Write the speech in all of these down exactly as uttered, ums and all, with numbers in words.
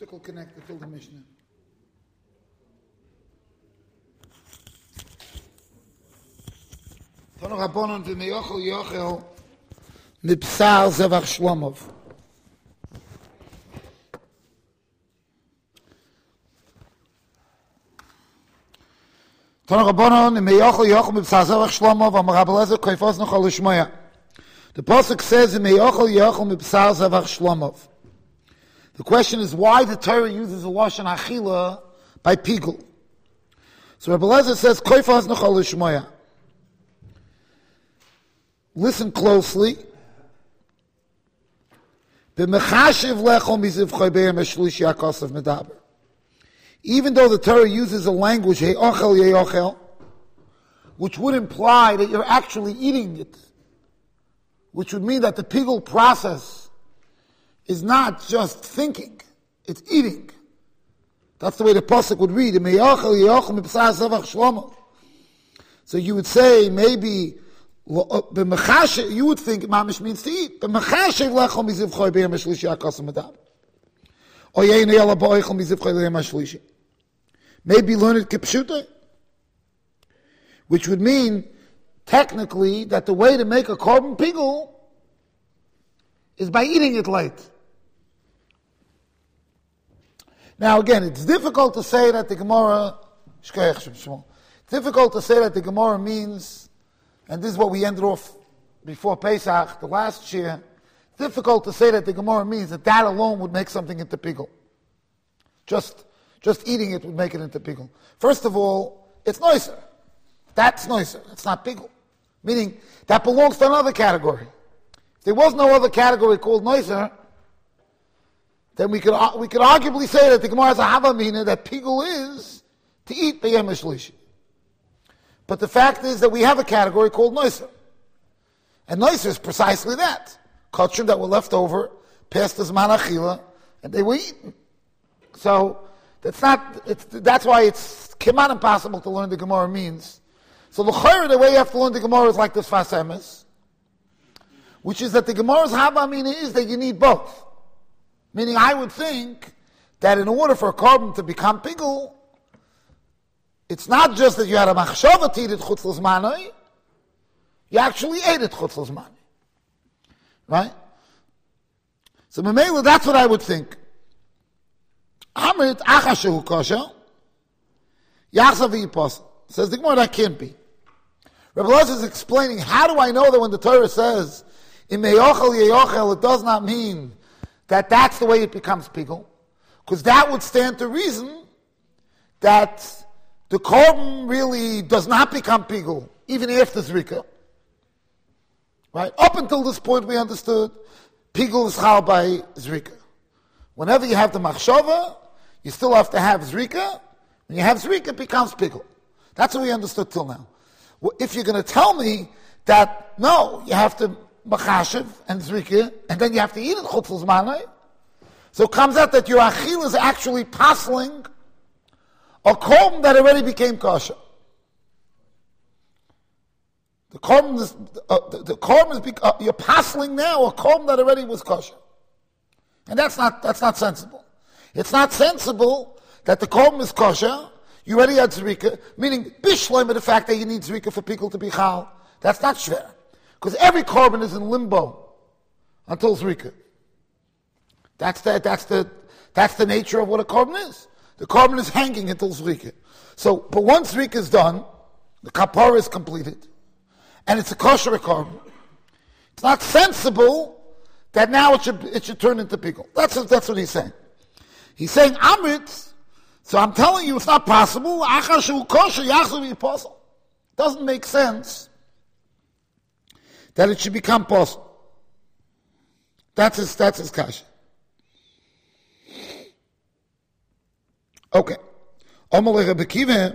Stickle connected to the Mishnah. Tanu Rabbanon v'meyochel yochel mibsar zevach shlomov. Tanu Rabbanon v'meyochel yochel mibsar zevach shlomov am Rabbi Lezer koifos nochal lishmoya. The pasuk says v'meyochel yochel mibsar zevach shlomov. The question is why the Torah uses the lashon achila by pigul. So Rabbi Lezer says koifos nochal lishmoya. Listen closely. Even though the Torah uses a language, which would imply that you're actually eating it, which would mean that the pigul process is not just thinking, it's eating. That's the way the pasuk would read. So you would say maybe you would think mamish means to eat. Maybe learn it kipshuta, which would mean technically that the way to make a korban pigul is by eating it late. Now again, it's difficult to say that the Gemara difficult to say that the Gemara means, and this is what we ended off before Pesach, the last year. Difficult to say that the Gemara means that that alone would make something into pigul. Just, just eating it would make it into pigul. First of all, it's noiser. That's noiser. It's not pigul. Meaning, that belongs to another category. If there was no other category called noiser, then we could we could arguably say that the Gemara has a havamina that pigul is to eat b'yem shlishi. But the fact is that we have a category called noiser. And noiser is precisely that. Kotchim that were left over, past the zman achila, and they were eaten. So, that's not, it's, that's why it's kemat impossible to learn the Gemara means. So, l'chayr, the way you have to learn the Gemara is like this Sfas Emes, which is that the Gemara's havamina is that you need both. Meaning, I would think that in order for a korban to become pigul, it's not just that you had a machshava to eat it chutz l'zmanai, you actually ate it chutz l'zmanai. Right? So, Memela, that's what I would think. Amrit achashehu kosher, yachsav v'yiposel. Says the Gemara, that can't be. Rabbi Lezer is explaining, how do I know that when the Torah says, im meyochel yeyochel, it does not mean that that's the way it becomes pigul? Because that would stand to reason that the korban really does not become pigul, even after zrika. Right? Up until this point we understood pigul is chal by zrika. Whenever you have the machshava, you still have to have zrika. When you have zrika, it becomes pigul. That's what we understood till now. Well, if you're going to tell me that, no, you have to machashiv and zrika, and then you have to eat it chutz l'zmanai, so it comes out that your achil is actually pasling a korban that already became kosher. The korban is, uh, the, the korban is, uh, you're pasling now a korban that already was kosher. And that's not, that's not sensible. It's not sensible that the korban is kosher, you already had zrika, meaning bishloim of the fact that you need zrika for people to be chal. That's not shver. Because every korban is in limbo until zrika. That's the, that's the, that's the nature of what a korban is. The korban is hanging until zrika. So, but once zrika is done, the kapara is completed, and it's a kosher korban. It's not sensible that now it should it should turn into pigul. That's that's what he's saying. He's saying amrit. So I'm telling you, it's not possible. Achashu kosher yachzu v'yiposel. It doesn't make sense that it should become possible. That's his that's his kasha. Okay. Amalei Rabbi Kiva.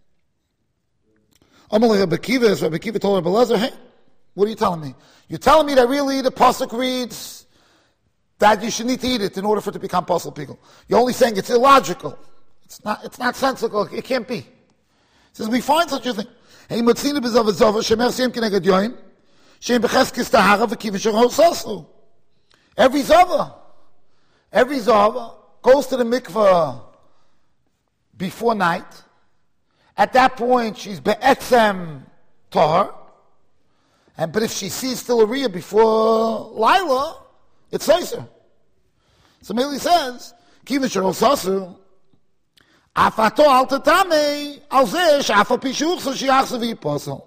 Amalei Rabbi Kiva is Rabbi Kiva told Rabbi Lezer, hey, what are you telling me? You're telling me that really the pasuk reads that you should need to eat it in order for it to become pasuk pigul. You're only saying it's illogical. It's not, it's not sensical. It can't be. He says, we find such a thing. Hey, matzina b'zav v'zav, shemer siyem kineged yoin, shem b'cheskes tahara v'kiva sheroh sosru. Every zava, every zava goes to the mikveh before night, at that point she's be'etzem tahar, and but if she sees still a riyah before Laila, it's Seiser. So Meli says, Kiva Shero Sasu, Afato al tatame, al zeh, shafa pishuch, so shiachsa v'yiposel.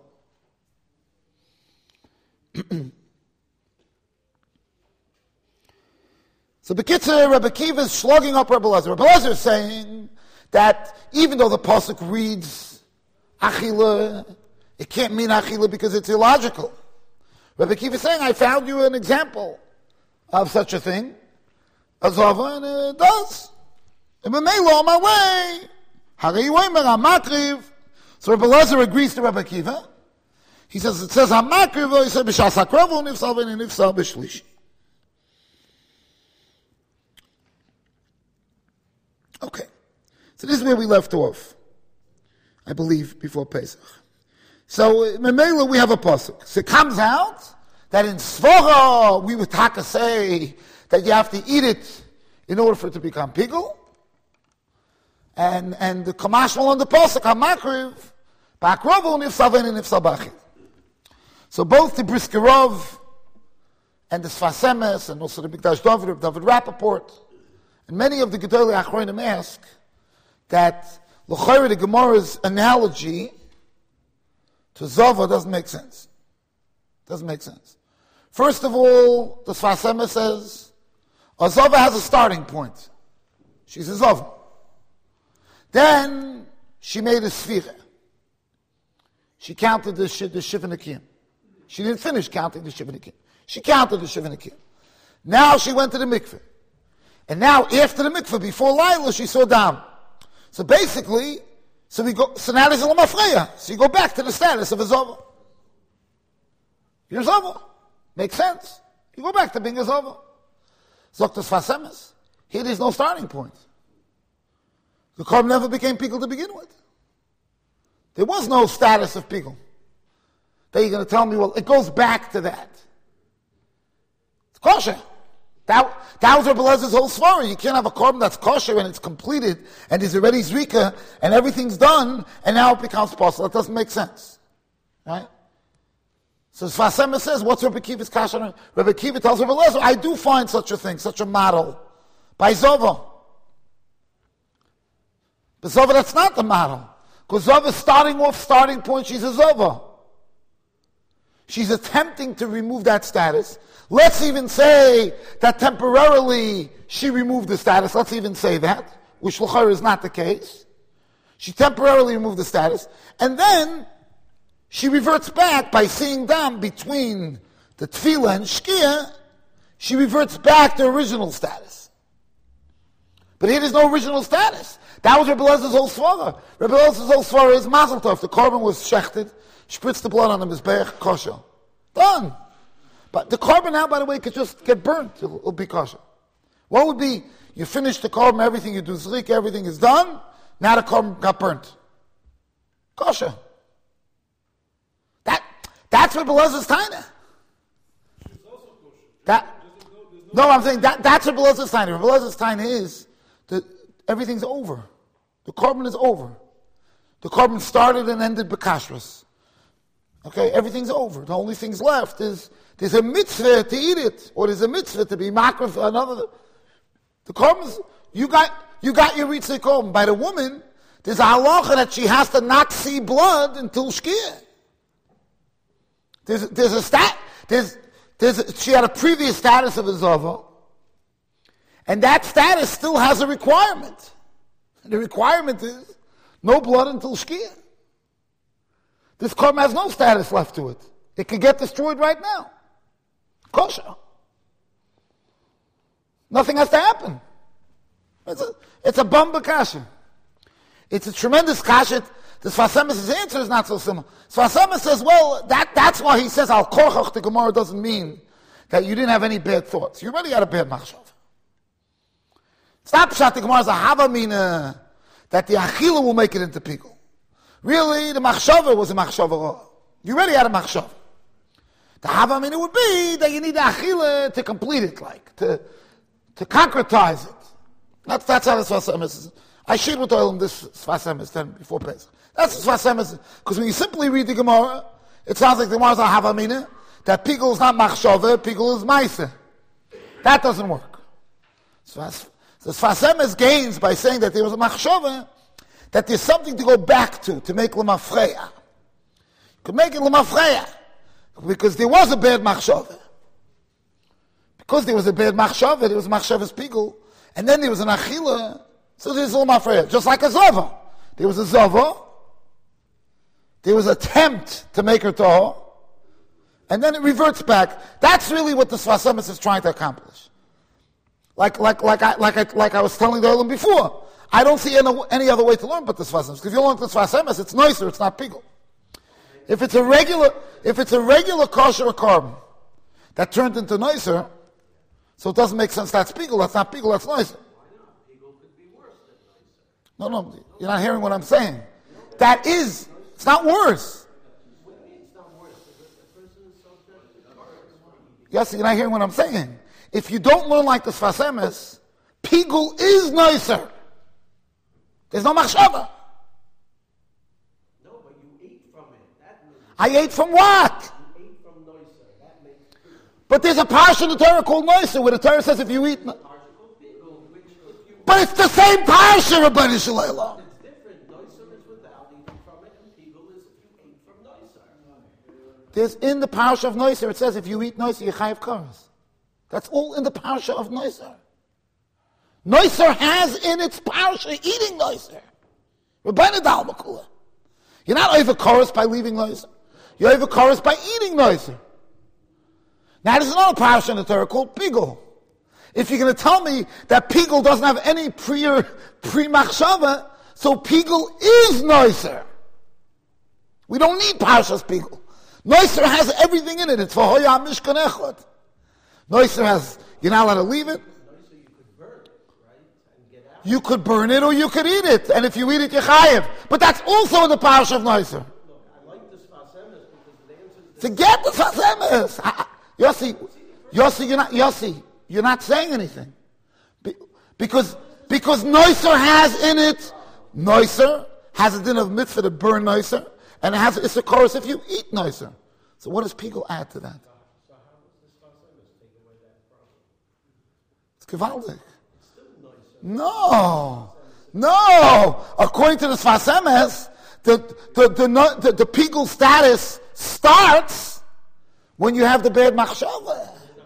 So Bekitzer, Rebbe Kiva is slugging up Rebbe Lezer. Rebbe Lezer is saying that even though the pasuk reads Achila, it can't mean Achila because it's illogical. Rebbe Kiva is saying, I found you an example of such a thing, Azava, and it does. And B'meilo on my way, Harei Yomer HaMakriv. So Rebbe Lezer agrees to Rebbe Kiva. He says, it says HaMakriv, he said, B'shas HaKrovu, Nifsal v'Nifsal B'shlishi. Okay. So this is where we left off, I believe, before Pesach. So, in Memela, we have a pasuk. So it comes out that in Svora, we would taka say that you have to eat it in order for it to become pigul. And, and the Kamashmal on the pasuk, HaMakriv, Ba'akrovu, Nifsaven, and Nifsabachid. So both the Briskerov and the Sfas Emes, and also the Mikdash David, David Rappaport, and many of the Gedolei Achronim ask that l'chayre the Gemara's analogy to Zava doesn't make sense. Doesn't make sense. First of all, the Sfas Emes says a Zava has a starting point. She's a Zava. Then she made a Sfira. She counted the, the Shivanakim. She didn't finish counting the Shivanakim. She counted the Shivanakim. Now she went to the mikveh. And now, after the mikveh, before Laila, she saw down. So basically, so we go. So now there's a lamafreya. So you go back to the status of a zova. You're zova. Makes sense. You go back to being a zova. Zoktas Fasemes. Here there's no starting point. The korban never became pigul to begin with. There was no status of pigul. Then you're going to tell me, well, it goes back to that. It's kosher. That, that was Rebbe Lezer's whole svara. You can't have a korban that's kosher and it's completed and there's already zrika and everything's done and now it becomes possible. It doesn't make sense. Right? So Sfas Emes says, what's Rebbe Kiva's kasha? Rebbe Kiva tells Rebbe Lezer, I do find such a thing, such a model. By Zova. But Zova, that's not the model. Because Zova's starting off, starting point, she's a Zova. She's attempting to remove that status. Let's even say that temporarily she removed the status. Let's even say that, which l'chayr is not the case. She temporarily removed the status. And then she reverts back by seeing down between the tefillah and shkia. She reverts back to original status. But here there's no original status. That was Rebbe Lezer's whole svara. Rebbe Lezer's whole svara is mazel tov. The korban was shechted, spritz the blood on the mizbeach, kosher. Done. But the korban now, by the way, could just get burnt. It'll, it'll be kosher. What would be, you finish the korban, everything you do zrik, everything is done, now the korban got burnt. Kosher. That, that's Rebbe Lezer's taina. That, no, I'm saying that, that's Rebbe Lezer's taina. Rebbe Lezer's taina is that everything's over. The korban is over. The korban started and ended b'kashrus. Okay, everything's over. The only thing's left is there's a mitzvah to eat it, or there's a mitzvah to be makrif for another. The korban's, you got you got your ritzei korban. By the woman, there's a halacha that she has to not see blood until shkia. There's there's a stat. There's there's a, she had a previous status of a zava, and that status still has a requirement. And the requirement is no blood until shkia. This korban has no status left to it. It could get destroyed right now. Kosher. Nothing has to happen. It's a, it's a bumba kasha. It's a tremendous kasha. The Sfas Emes' answer is not so simple. Sfas Emes says, well, that, that's why he says, al korchach, the Gemara doesn't mean that you didn't have any bad thoughts. You already had a bad machshav. It's not pshat, the Gemara is a havamina, that the achila will make it into pigul. Really, the machshava was a machshava. You already had a machshava. The havamina would be that you need the achila to complete it, like, to, to concretize it. That's, that's how the Sfas Emes is. I shared with Olam this Sfas Emes then before Pesach. That's the Sfas Emes. Because when you simply read the Gemara, it sounds like the Gemara is a Havamina, that Pigul is not Machshove, Pigul is Maise. That doesn't work. So the Sfas Emes gains by saying that there was a Machshove, that there's something to go back to, to make L'mafreya. You could make it L'mafreya, because there was a bad Machshove. Because there was a bad Machshove, there was Machshove's Pigul, and then there was an Achila, so there's L'mafreya. Just like a Zova. There was a Zova, there was an attempt to make her Toho, and then it reverts back. That's really what the Sfas Emes is trying to accomplish. Like, like, like, I, like, I, like I was telling the Olam before. I don't see any, any other way to learn but the Sfas Emes. Because if you learn the Sfas Emes, it's nicer, it's not Pigul. If it's a regular, if it's a regular kosher or carbon that turned into nicer, so it doesn't make sense. That's Pigul. That's not Pigul. That's nicer. No, no, you're not hearing what I'm saying. That is, it's not worse. Yes, you're not hearing what I'm saying. If you don't learn like the Sfas Emes, Pigul is nicer. There's no machshava. No, but you ate from it. That makes I ate from what? You ate from noiser. That makes pigul. But there's a parsha in the Torah called noiser, where the Torah says if you eat... No- Pigul, which if you but it's the same parsha, Rabbanu Shalom. It's different. Noiser is without eating from it, and pigul is if you ate from noiser. There's in the parsha of noiser, it says if you eat noiser, you chayav karas. That's all in the parsha of noiser. Noiser has in its parsha eating noiser. Rabbeinu Dal Makula. You're not over chorus by leaving noiser. You're over chorus by eating noiser. Now there's another parsha in the Torah called Pigul. If you're going to tell me that Pigul doesn't have any pre pre-machshava, so Pigul is noiser. We don't need parshas Pigul. Noiser has everything in it. It's for Hoya Mishkan Echad. Noiser has, you're not allowed to leave it. You could burn it or you could eat it. And if you eat it, you're chayiv. But that's also in the parsha of Noiser. Look, I like the Sfas Emes because the answer is... Forget the Sfas Emes. Yossi, Yossi, you're not, Yossi, you're not saying anything. Be, because, because Noiser has in it, Noiser has a din of mitzvah to burn Noiser, and it has it's a chorus if you eat Noiser. So what does Pigul add to that? So how does the Sfas Emes take away that problem? It's gewaldig. No, no. According to the Sfas Emes, the the the, the, the Pigul status starts when you have the bad machshava.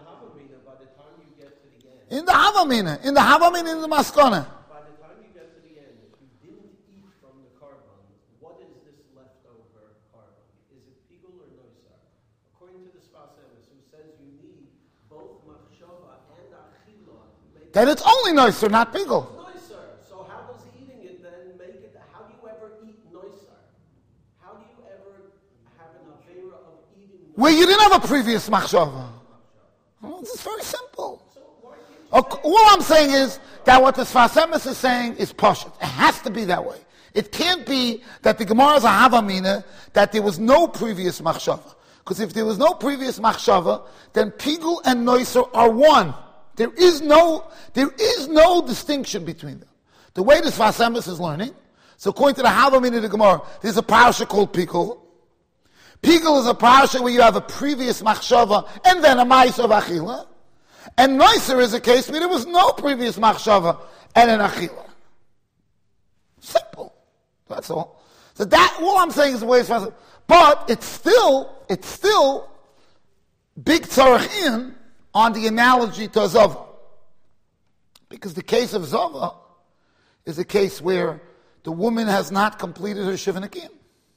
In the Havamina, in the Havamina, in the Maskana. By the time you get to the end, if you didn't eat from the carbon, what is this leftover carbon? Is it Pigul or Noiser? According to the Sfas Emes, who says you need both machshava and achila. Then it's only Noiser, not Pigul. Noiser. So how does eating it then make it? How do you ever eat Noiser? How do you ever have an avera of eating Noiser? Where you didn't have a previous machshava. Well, it's very simple. Okay, all I'm saying is that what the Sfas Emes is saying is pashut. It has to be that way. It can't be that the Gemara is a havamina, that there was no previous machshava. Because if there was no previous machshava, then Pigul and Noiser are one. There is no, there is no distinction between them. The way the Sfas Emes is learning, so according to the Havamina of the Gemara, there's a parasha called Pigul. Pigul is a parasha where you have a previous machshava and then a ma'is of achila. And Noiser is a case where there was no previous machshava and an achila. Simple. That's all. So that, all I'm saying is the way it's possible. But it's still, it's still big tzarachin on the analogy to Zava. Because the case of Zava is a case where the woman has not completed her Shiva Nekiyim.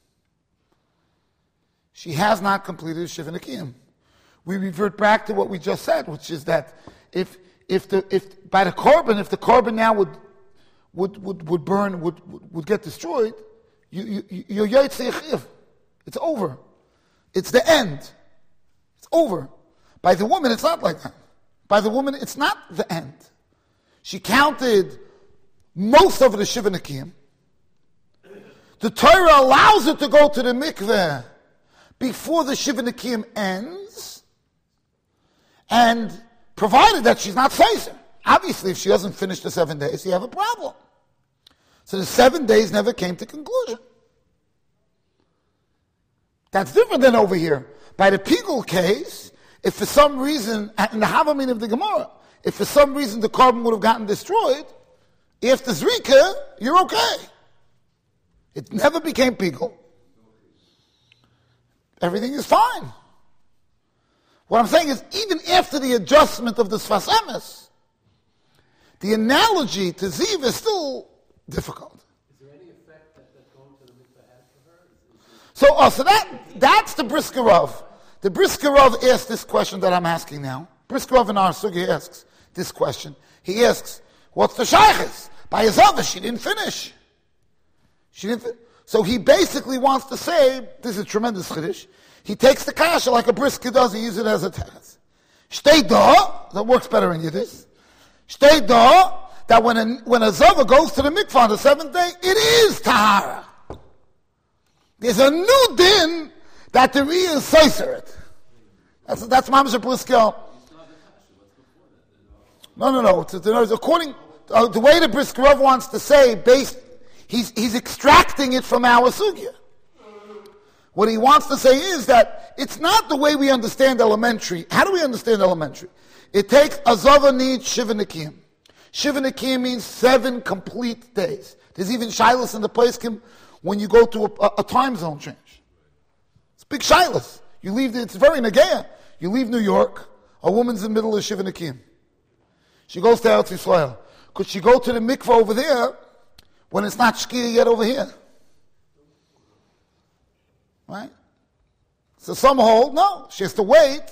She has not completed her Shiva Nekiyim. We revert back to what we just said, which is that if if the if by the carbon, if the carbon now would would would, would burn, would, would would get destroyed, you you you're yaitz. It's over. It's the end. It's over. By the woman, it's not like that. By the woman, it's not the end. She counted most of the Shiva Nekiyim. The Torah allows her to go to the mikveh before the Shiva Nekiyim ends, and provided that she's not Seiser. obviously if she doesn't finish the seven days, you have a problem. So the seven days never came to conclusion. That's different than over here. By the Pigul case, if for some reason, in the Havamin of the Gemara, if for some reason the carbon would have gotten destroyed, after Zrika, you're okay. It never became Pigul. Everything is fine. What I'm saying is, even after the adjustment of the Sfas Emes, the analogy to Ziv is still difficult. Is there any effect that, that going to the mikveh has for her? Is, is So, oh, so that, that's the Brisker Rav. The Brisker Rav asked this question that I'm asking now. Brisker Rav in our sugi asks this question. He asks, what's the shaykhis? By Azava, she didn't finish. She didn't fi- So he basically wants to say, this is a tremendous chiddush, he takes the kasha like a Brisker does, he uses it as a teretz. Shtei da, that works better in Yiddish. Shtei da, that when a, when a Zava goes to the mikvah on the seventh day, it is tahara. There's a new din that the Riyah is Seiseret. That's, that's Mamash Brisker. No, no, no. It's, it's, according, uh, the way the Brisker Rav wants to say, based, he's, he's extracting it from our sugya. What he wants to say is that it's not the way we understand elementary. How do we understand elementary? It takes, a Zava needs Shiva Nikiyim. Shiva Nikiyim means seven complete days. There's even Shilas in the place when you go to a, a, a time zone change. It's big Shilas. You leave, it's very Nageya. You leave New York, a woman's in the middle of Shiva Nikiyim. She goes to Eretz Yisrael. Could she go to the mikveh over there when it's not Shkia yet over here? Right? So some hold, no, she has to wait.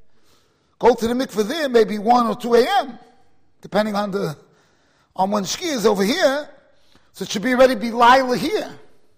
Go to the mikveh there, maybe one or two a.m., depending on the on when Shkia is over here. So it should be ready to be Lila here.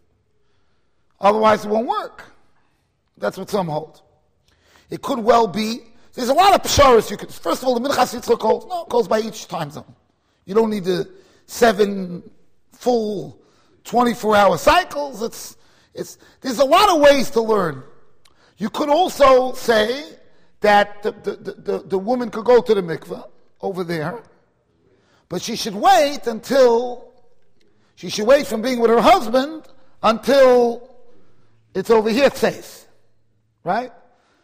Otherwise it won't work. That's what some hold. It could well be, there's a lot of psharas you could, first of all, the Minchas Yitzchak holds, no, it goes by each time zone. You don't need the seven full twenty-four hour cycles. It's, it's, there's a lot of ways to learn. You could also say that the, the, the, the, the woman could go to the mikveh over there, but she should wait until, she should wait from being with her husband until it's over here, it says. Right?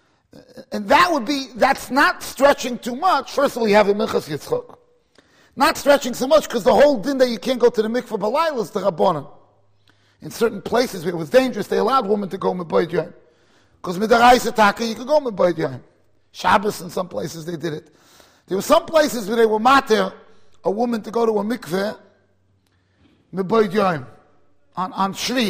And that would be, that's not stretching too much. First of all, you have the Minchas Yitzchak. Not stretching so much because the whole din that you can't go to the mikveh b'layla is the Rabbanan. In certain places where it was dangerous, they allowed women to go Mebayit Yom. Because Midaraisa Taka, you could go Mebayit Yom. Shabbos in some places they did it. There were some places where they were mater a woman to go to a mikveh Mebayit Yom. On, on Shri.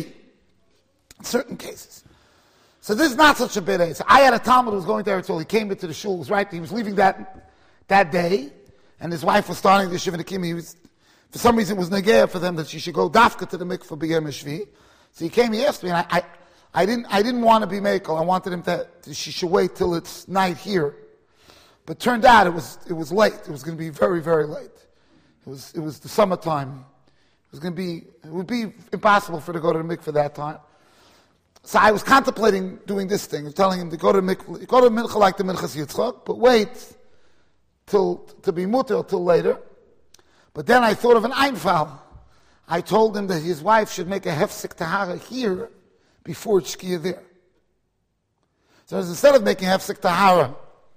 In certain cases. So this is not such a big day. So I had a Talmud who was going there until he came into the shul. It was right. He was leaving that that day, and his wife was starting the Shiva Nikim. He was, for some reason, it was negaya for them that she should go dafka to the mikveh b'yom Shvi. So he came. He asked me, and I, I, I didn't, I didn't want to be mekel. I wanted him to, to. She should wait till it's night here. But turned out it was, it was late. It was going to be very, very late. It was, it was the summertime. It was going to be, it would be impossible for her to go to the mikveh that time. So I was contemplating doing this thing, of telling him to go to mikveh, go to mincha like the Minchas Yitzchak, but wait till to be mutter till later. But then I thought of an einfal. I told him that his wife should make a hefsek tahara here before it's shkia there. So instead of making hefsek tahara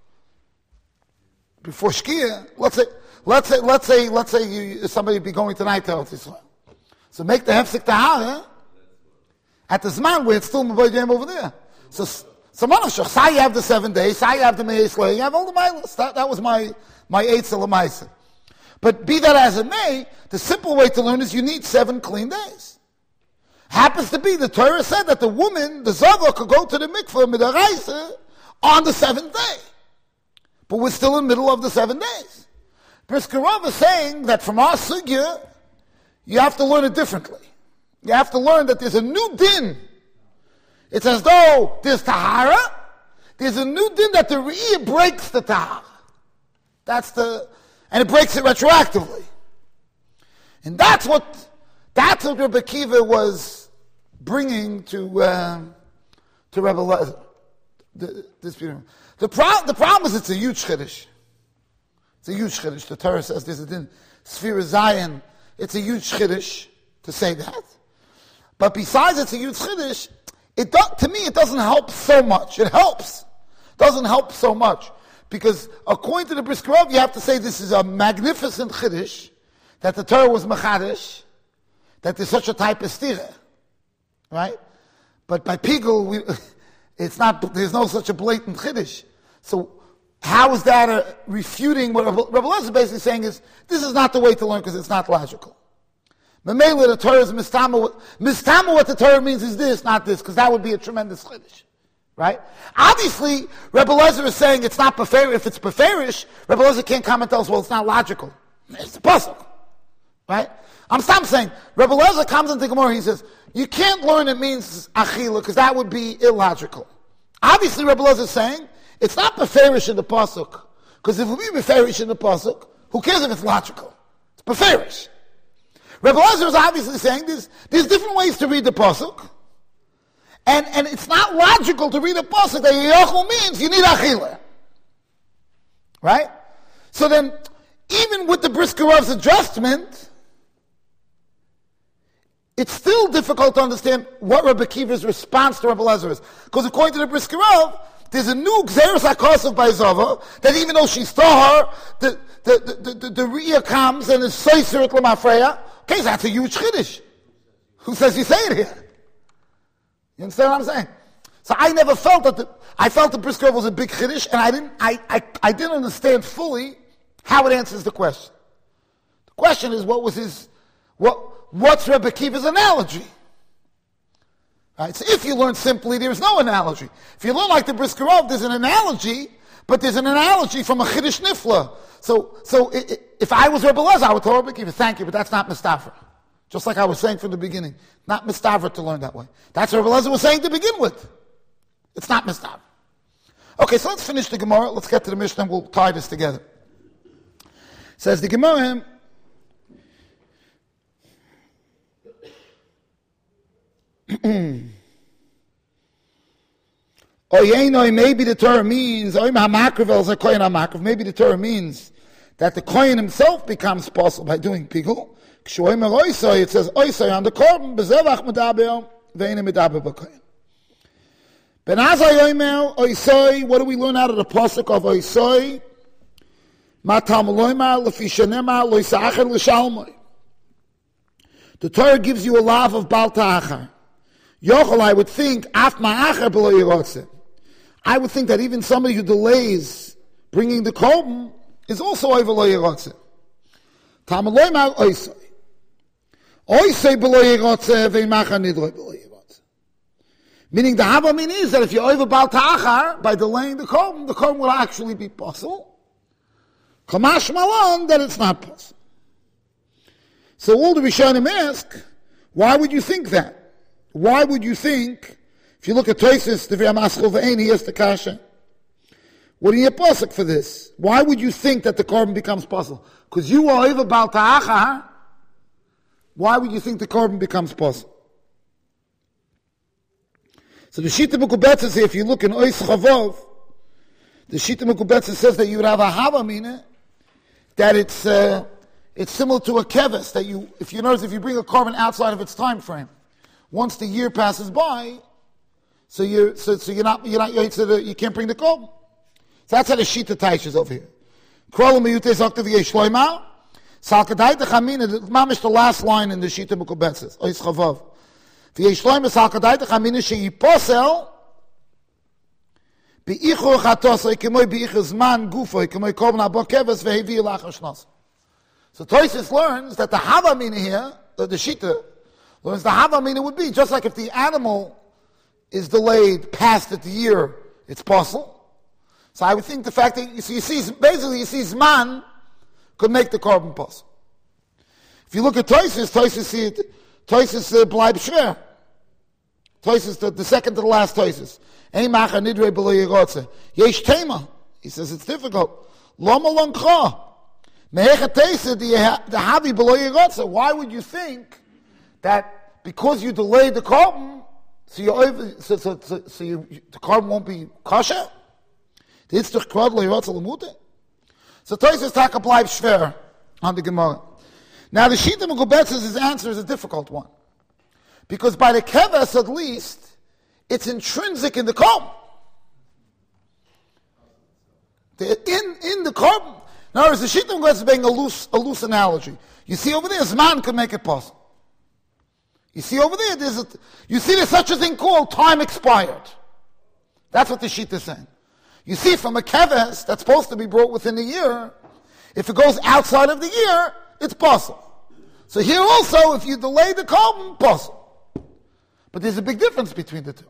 before shkia, let's say, let's say, let's say, let's say you, somebody be going tonight to Eretz Yisrael. So make the hefsek tahara at the Zman where it's still Mebayit Yom over there. So, so Manashach, say you have the seven days, say you have the Me'ez Lei, you have all the milas. That, that was my, my Eitz Elamaisa. But be that as it may, the simple way to learn is you need seven clean days. Happens to be, the Torah said that the woman, the Zava, could go to the mikveh midaraisa on the seventh day. But we're still in the middle of the seven days. Brisker Rav is saying that from our sugya, you have to learn it differently. You have to learn that there's a new din. It's as though there's tahara. There's a new din that the Re'iyah breaks the tahara. That's the, and it breaks it retroactively. And that's what, that's what Rebbe Akiva was bringing to, uh, to Rebbe Lezer. The, this beautiful. The, pro, the problem is it's a huge chiddush. It's a huge chiddush. The Torah says there's a din, Sfira Zion. It's a huge chiddush to say that. But besides it's a huge chiddush, it do, to me it doesn't help so much. It helps. It doesn't help so much. Because according to the Brisker Rov, you have to say this is a magnificent chiddush, that the Torah was mechadish, that there's such a type of stira. Right? But by Pigul, we, it's not, there's no such a blatant chiddush. So, how is that a refuting what Rebbe Eliezer is basically saying is, this is not the way to learn because it's not logical. Memela, the Torah is mistama. Mistama, what the Torah means is this, not this, because that would be a tremendous chiddush. Right? Obviously, Rebbe Eliezer is saying it's not beferish. If it's beferish, Rebbe Eliezer can't come and tell us, well, it's not logical. It's a puzzle. Right? I'm stop saying, Rebbe Eliezer comes into Gemara, he says, you can't learn it means achila, because that would be illogical. Obviously, Rebbe Eliezer is saying, it's not beferish in the pasuk, because if it would be beferish in the pasuk, who cares if it's logical? It's beferish. Rebbe Eliezer is obviously saying there's, there's different ways to read the pasuk, and, and it's not logical to read a pasuk that yochel means you need achila. Right? So then, even with the Brisker Rov's adjustment, it's still difficult to understand what Rabbi Akiva's response to Rebbe Eliezer is. Because according to the Brisker Rov, there's a new Gzeres HaKosov by Zava, that even though she's Tahar, the, the, the, the, the Riyah comes and is Soiser at Lamafreya. Okay, so that's a huge Chiddush. Who says you say it here? You understand what I'm saying? So I never felt that the, I felt the Brisker Rov was a big Chiddush, and I didn't, I, I, I didn't understand fully how it answers the question. The question is, what was his, what, what's Rebbe Akiva's analogy? Right? So if you learn simply, there's no analogy. If you learn like the Brisker Rov, there's an analogy, but there's an analogy from a Chiddush Nifla. So, so it, it, if I was Rebbe Eliezer, I would tell Rebbe Akiva, thank you, but that's not Mistafer. Just like I was saying from the beginning, not Mistafer to learn that way. That's what Rebbe Eliezer was saying to begin with. It's not Mistafer. Okay, so let's finish the Gemara. Let's get to the Mishnah and we'll tie this together. It says the Gemara, maybe the Torah means maybe the Torah means that the Kohen himself becomes possible by doing pigul. It says on the korban bezevach medaber ve'eina medaber b'kohen. Ben Azai Omer Oisoi. What do we learn out of the pasuk of Oisoi? Matam loymar lefi shenema loisachar l'shalmoi. The Torah gives you a lav of bal ta'achar. Yochel, I would think, af ma'achar below yirotze. I would think that even somebody who delays bringing the korban is also over lo yirotze. Tam loymar Oisoi. Oisoi below yirotze ve'imachar nidroi below yirotze. Meaning the Havamin is that if you're over Bal Ta'achar, by delaying the korban, the korban will actually be possible. Kamash Malon, that it's not possible. So all the Rishonim ask, why would you think that? Why would you think, if you look at Tosis, the V'yamaschol V'ein, he has the Kasha. What do you pasuk for this? Why would you think that the korban becomes possible? Because you are over Bal Ta'achar, why would you think the korban becomes possible? So the Shita Mekubetzes, if you look in Ois Chavov, the Shita Mekubetzes says that you would have a Havamina, that it's uh, it's similar to a keves, that you, if you notice, if you bring a korban outside of its time frame, once the year passes by, so you so, so you're not you're not you're, so the, you can't bring the korban. So that's how the Shita Taish over here. Krolam Meyutes Octav Yeshloima, Salkadai the Chamina, the mamish the last line in the Shita Mekubetzes, Ois Chavov. V'yeshloim esalkadai techamina sheyiposel beichur chatosoi k'moi beichur zman gufoi k'moi korban haba keves v'hevi lachar shnos. So Tosis learns that the havamina here, the, the Shita, learns the havamina would be just like if the animal is delayed past the year, it's possible. So I would think the fact that you see, you see basically you see zman could make the korban possible. If you look at Tosis, Tosis see it. Tosis bleib shver. Tosis, the, the second to the last Tosis. Ein macha nidrei below yirotze. Yesh tema. He says it's difficult. Loma loncha. Mehecha teisa the havi below yirotze. Why would you think that because you delayed the korban, so you over, so so so, so you, the korban won't be kosher? So So Tosfos taka bleibt schwer on the Gemara. Now the Shita Megubetzes, his answer is a difficult one. Because by the keves at least, it's intrinsic in the korban. In, in the korban. In other words, the Shita Megubetzes is being a loose, a loose analogy. You see over there, Zman could make it possible. You see over there, there's a, you see there's such a thing called time expired. That's what the Shita is saying. You see from a keves that's supposed to be brought within a year, if it goes outside of the year, it's possible. So here also, if you delay the korban, possible. But there's a big difference between the two.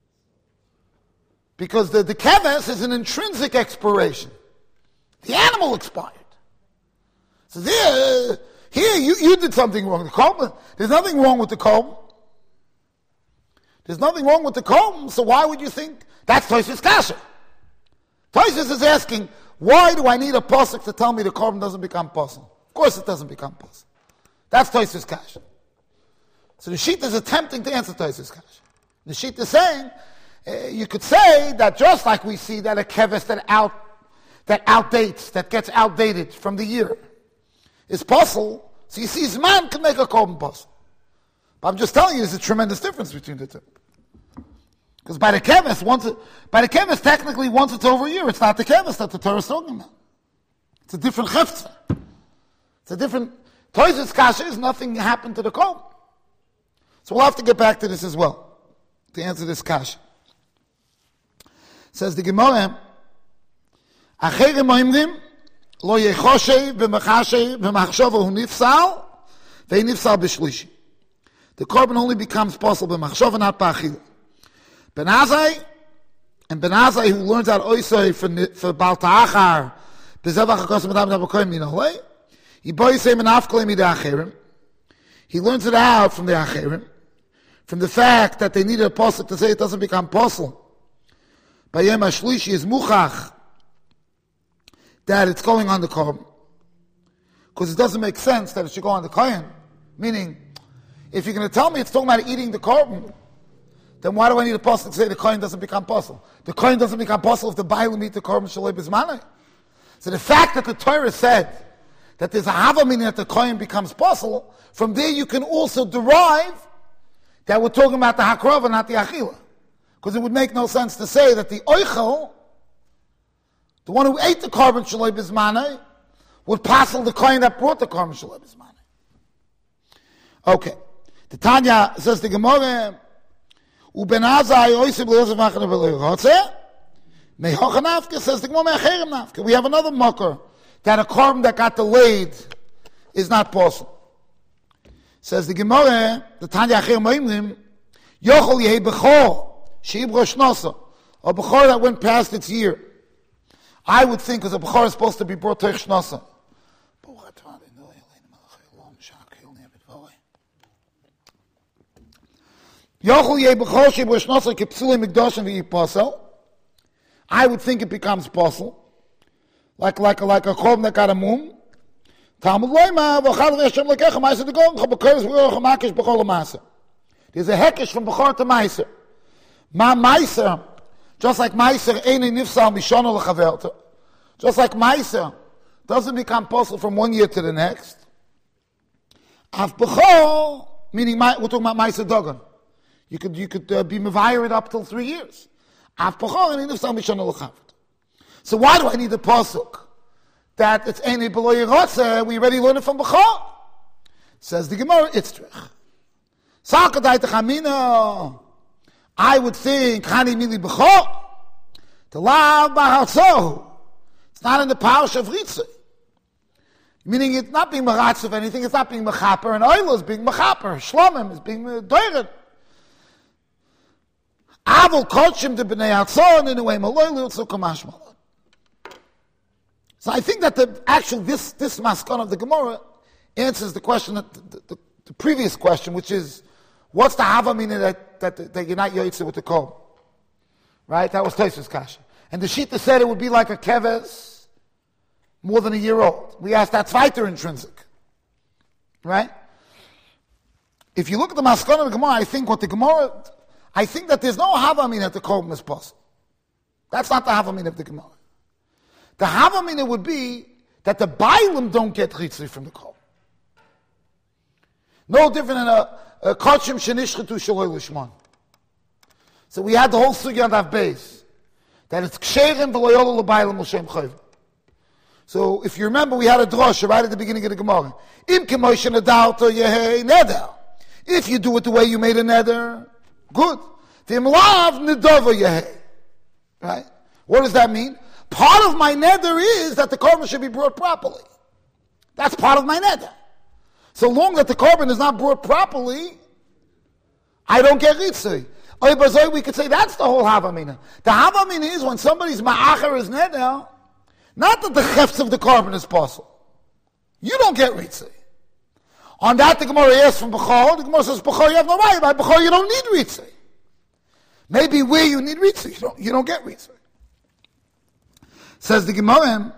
Because the, the keves is an intrinsic expiration. The animal expired. So there, here you, you did something wrong. The korban, there's nothing wrong with the korban. There's nothing wrong with the korban, so why would you think that's Tosfos Kasha? Tosfos is asking, why do I need a pasuk to tell me the korban doesn't become possible? Of course it doesn't become possible. That's Tosfos Kasha. So the Shita is attempting to answer Tosfos Kasha. The Shita is saying, uh, you could say that just like we see that a keves that out that outdates, that gets outdated from the year, is possible. So you see, Zman can make a korban possible. But I'm just telling you, there's a tremendous difference between the two. Because by the keves, once it, by the keves, technically, once it's over a year, it's not the keves that the Torah is talking about. It's a different chefza. It's a different. Tosfos Kasha is nothing happened to the korban. So we'll have to get back to this as well to answer this kasha. Says the Gemara, "Acherim oimrim lo yechoshev b'machashev b'machshava hu nifsal ve'nifsal b'shlishi." The korban only becomes possible b'machshava, not b'achila. Ben Azai, and Ben Azai, who learns out oisei for for Baal Ta'achar, b'zevach hakosim adam dabakoyim minolei, he boisei menafkolei midei acherim. He learns it out from the acherim, from the fact that they needed a pasuk to say it doesn't become possible. Bayem Ashlishi is muchach that it's going on the korban, because it doesn't make sense that it should go on the kohen. Meaning, if you're going to tell me it's talking about eating the korban, then why do I need a pasuk to say the kohen doesn't become possible? The kohen doesn't become possible if the bailim eat the korban shalei b'zmanai. So the fact that the Torah said that there's a hava meaning that the kohen becomes possible, from there you can also derive that we're talking about the hakrava, not the achila. Because it would make no sense to say that the oichel, the one who ate the korban shalei b'zmanai, would passel the kohen that brought the korban shalei b'zmanai. Okay. The Tanya says the Gemara, uben azai oisib le'yosef machane v'le'yotze, me'hocha nafke, says the Gemara, me'acherem nafke. We have another mocker, that a korban that got delayed is not possible. Says the Gemara, the Tanya acherem oimrim, yochol yehei b'chor, she'ib rosh nosa, a b'chor that went past its year. I would think, because a b'chor is supposed to be brought to shnosa. Yochel yeh b'chol she'ib rosh nosa kipsulei mikdoshim v'yiposel. I would think it becomes possible. Like, like, like a korban that got a mum. Talmud loyma v'chal v'yashem lekecha ma'aser d'gon ch'b'koros v'yoch ha'makish b'chol ha'maser. There's a hekesh from b'chor to ma'aser. Ma ma'aser, just like ma'aser eini nifsal mishono l'chaverta, just like ma'aser doesn't become possible from one year to the next. Af b'chol, meaning we're talking about ma'aser dogon. You could you could uh, be mevayer up till three years. Af b'chol eini nifsal mishono l'chaverta. So why do I need the pasuk that it's eini below yerotze? We already learned it from b'chol. Says the Gemara, it's trich. Sakadai techamina. I would think hani mili b'chol to lav b'hartzohu. It's not in the parsha of Ritzah. Meaning it's not being meratz of anything. It's not being mechaper. And oil is being mechaper. Shlomim is being doired. Avol kochim de b'nei hatzon in a way maloi l'utzu kamash malon. So I think that the actual this this maskon of the Gemara answers the question that the, the, the previous question, which is, what's the hava meaning that that, that you're not yoytze with the kol? Right? That was Tosfos kasha. And the Shita said it would be like a keves more than a year old. We asked that's weiter intrinsic. Right? If you look at the maskon of the Gemara, I think what the Gemara, I think that there's no hava meaning that the kol is possible. That's not the hava meaning of the Gemara. The hava meaning would be that the Bailam don't get Ritzui from the Korban. No different than a, a Kachim Shenishchetu Shaloi Lishman. So we had the whole Sugya on that base, that it's Ksherim V'loyolo L'Bailam L'Shem Chayv. So if you remember, we had a drasha right at the beginning of the Gemara. Im Kemoishen Adalto Yehei Neder. If you do it the way you made a neder, good. V'im Lav Nedova Yehei. Right? What does that mean? Part of my neder is that the korban should be brought properly. That's part of my neder. So long that the korban is not brought properly, I don't get ritzui. We could say that's the whole havamina. The havamina is when somebody's ma'acher is neder, not that the chefs of the korban is possible. You don't get ritzui. On that the Gemara asks from Bechor, the Gemara says, Bechor, you have no right. By Bechor, you don't need ritzui. Maybe where you need ritzui, you don't, you don't get ritzui. Says the Gemara,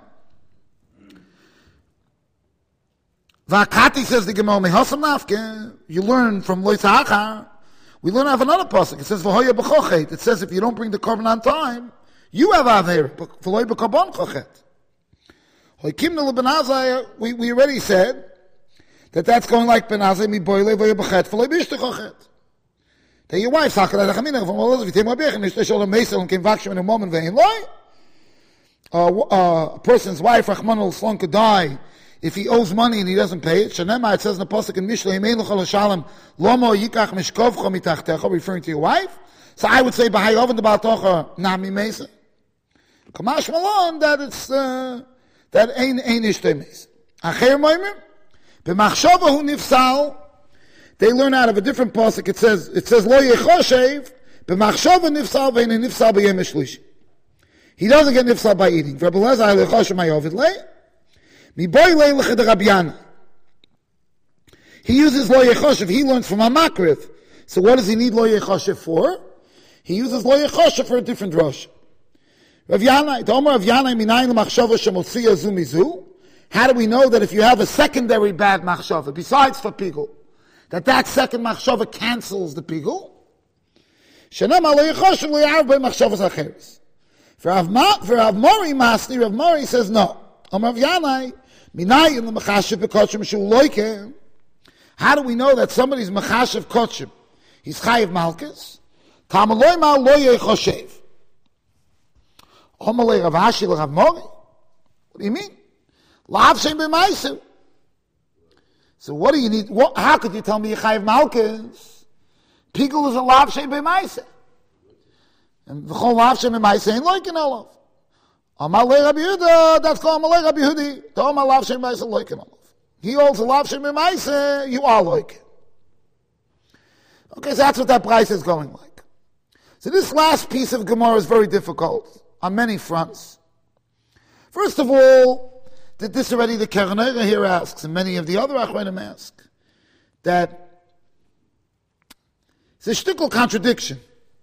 Vakati says the Gemara, Mehasam Nafke, you learn from Lois HaAchar, we learn out of another pasuk. It says, V'hoya b'chochet. It says, if you don't bring the korban on time, you have aver, V'loy b'karbon chochet. Hoikimna l'ben Azai, we we already said, that that's going like Ben Azai, mi boile v'hoya b'chet, V'loy b'ishte chochet. That your wife, Sakar HaChamina, from all those, V'tim Rabbeich, and Ishte Sholem Meisel, and Kim Vakshim in a moment, V'hin loy. A person's wife, Rachman al-Slon, could die if he owes money and he doesn't pay it. Shanema, it says in the pasuk in Mishlei, Yimein l'chol ha'shalom, Lomo yikach mishkovcha mitachtecha, referring to your wife. So I would say, B'hai oven the Baltocha, Nami Mesa. Kamash Malon, that it's, uh, that ain't, ain't Ishtei Mesa. Acher Moimer, B'machshova hu nifsal, they learn out of a different pasuk, it says, it says, Lo yechoshev, B'machshova nifsal, V'ein nifsal b'yem eshlishi. He doesn't get nifsal by eating. He uses lo yechoshev. He learns from Hamakrith. So what does he need lo yechoshev for? He uses lo yechoshev for a different drush. Rav Yanai, the Omer of Yanai minayin l'machshava shemotziya zu mizu. How do we know that if you have a secondary bad machshava, besides for pigul, that that second machshava cancels the pigul? Shenema lo yechoshev lo ya'av by machshavas acheres. For Rav Mori Masni, Rav Mori says no. Rav Yanai, minayin l'machashev b'kotshim shu loike. How do we know that somebody's machashev kotshim? He's chayiv malchus. Tamaloi ma lo yechoshev. Omalei Rav Hashi l'Rav Mori. What do you mean? Lav shem b'maisu. So what do you need? What, how could you tell me you're chayiv malchus? Pigul is a lav shem b'maisu. And the whole lav shem b'maisu ain't like an olav. Amalei Rabbi Yehuda, that's called Amalei Rabbi Yehudi. The Omal lav shem b'maisu like an olav. He holds a lav shem b'maisu, you are like it. Okay, so that's what that price is going like. So this last piece of Gemara is very difficult on many fronts. First of all, that this already the Kernera here asks, and many of the other Achronim ask, that it's a shtickle contradiction.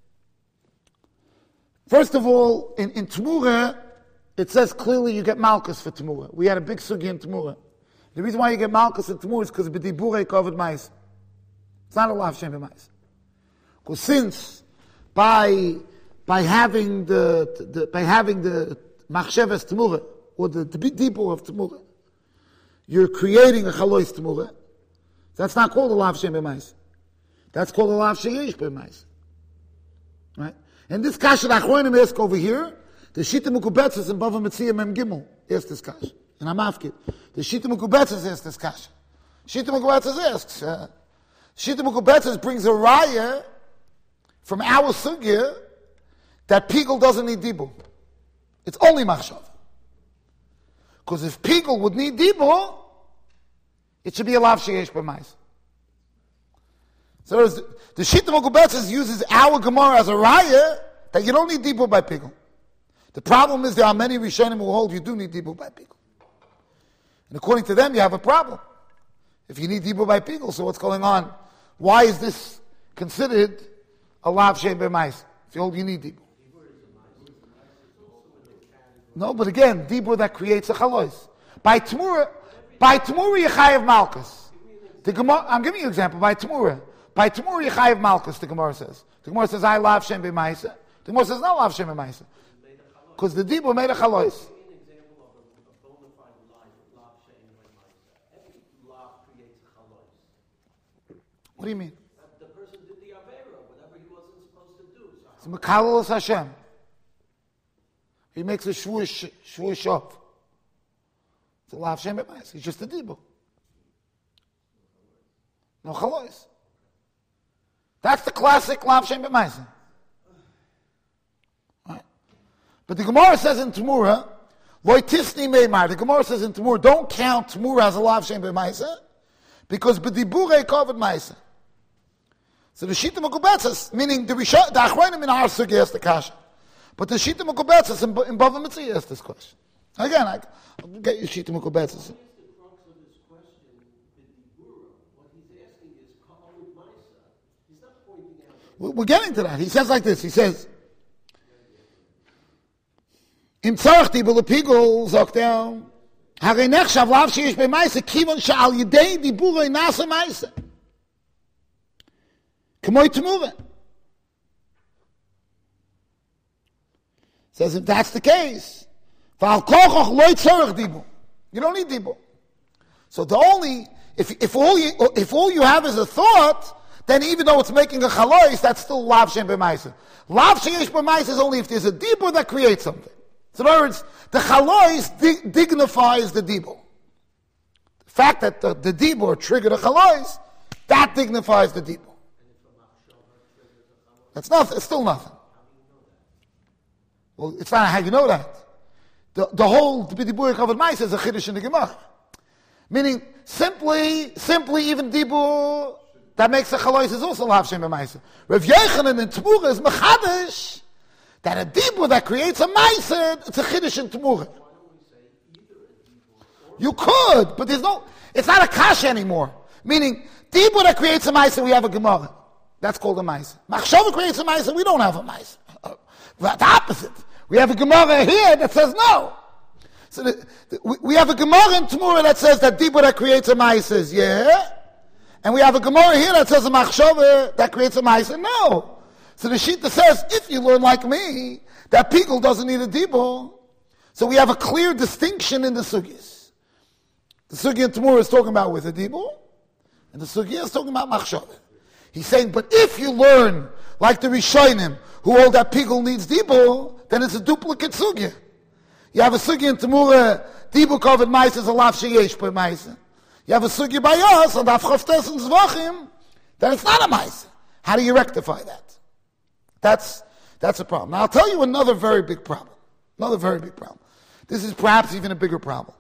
First of all, in, in Tmura, it says clearly you get Malkus for Tmura. We had a big sugi in Tmura. The reason why you get Malkus in Tmura is because B'dibure covered mais. It's not a lav shem b'mais. Because since by by having the, the by having the machsheves Tmura, or the, the dibur of Tmura, you're creating a chalois Tmura. That's not called a lav shem b'mais. That's called a lav sheyesh b'mais. Right? And this kasha that Achronim ask over here, the Shita Mukubetzes in Bava Metzia Mem Gimel asked this kasha. And I'm afkid. The Shita Mukubetzes asked this kasha. Shita Mukubetzes asks, uh, Shita Mukubetzes brings a raya from our sugya that Pigul doesn't need dibur. It's only machshav. Because if Pigul would need dibur, it should be a lav sheyesh b'mais. So the, the Shita Mukubetzes uses our Gemara as a raya that you don't need dibur by Pigul. The problem is there are many Rishonim who hold you do need dibur by Pigul. And according to them, you have a problem. If you need dibur by Pigul, so what's going on? Why is this considered a lav shem b'mais? If you hold you need dibur. No, but again, dibur that creates a chalois. By Tmura, by Tmura you chayev malchus. The Gemara, I'm giving you an example. By Tmura, by Tmura you chayev malchus. The Gemara says. The Gemara says I lav shem b'mais. The Gemara says no lav shem b'mais. Because the dibur made a chalois. What do you mean? The person did the Avera, whatever he wasn't supposed to do. It's Mekalel es Hashem. He makes a shvuah shvuah shov. It's a lav shem b'mais. He's just a dibur. No chalois. That's the classic lav shem b'mais. Right? But the Gemara says in Temura, loy tisni meimar. The Gemara says in Temura, don't count Temura as a lav shem b'mais, because b'diburei kovet ma'isa. So the Shita Mekubetzes, meaning the Risha, the Achronim in our sugi has the kasha. But the Shita Mekubetzes in, in Bava Mitzvah has this question. Again, I, I'll get you Shita Mekubetzes. We're getting to that. He says like this. He says, Im tzarech di belepigel, sagt er, Harei nechshav lav sheyesh b'maisa, kivon she'al yidei diburei nasa maisa. K'moi temura. Says if that's the case, v'al kochoch loy tzarech dibur. You don't need dibur. So the only, if, if all you, if all you have is a thought, then even though it's making a chalois, that's still lav shem b'maisa. Lav sheyesh b'maisa is only if there's a dibur that creates something. So in other words, the chalois dig- dignifies the dibur. The fact that the, the dibur triggered a chalois, that dignifies the dibur. That's nothing. It's still nothing. Well, it's not how you know that. The, the whole dibur covered maisa is a chiddush in the Gemara. Meaning, simply, simply even dibur that makes a chalois is also lav shem b'maisa. Rav Yochanan in Temura is mechadish that a dibur that creates a maisa, it's a chiddush in Temura. You could, but there's no. It's not a kasha anymore. Meaning, dibur that creates a maisa, we have a Gemara. That's called a maisa. Machshava creates a maisa, we don't have a maisa. Uh, the opposite. We have a Gemara here that says no. So the, the, we, we have a Gemara in Temura that says that dibur that creates a maisa is yeah. And we have a Gemara here that says a machshava that creates a maisa. No. So the Shita says, if you learn like me, that Pigel doesn't need a dibur. So we have a clear distinction in the sugis. The sugi in Temura is talking about with a dibur, and the sugi is talking about machshava. He's saying, but if you learn like the Rishonim, who hold that Pigel needs dibur, then it's a duplicate sugya. You have a sugya in Temura, dibur covered maisa is a lav sheyesh per maisa. You have a sugya by us, on the Afchoftes and Zvachim, then it's not a maisa. How do you rectify that? That's, that's a problem. Now I'll tell you another very big problem. Another very big problem. This is perhaps even a bigger problem.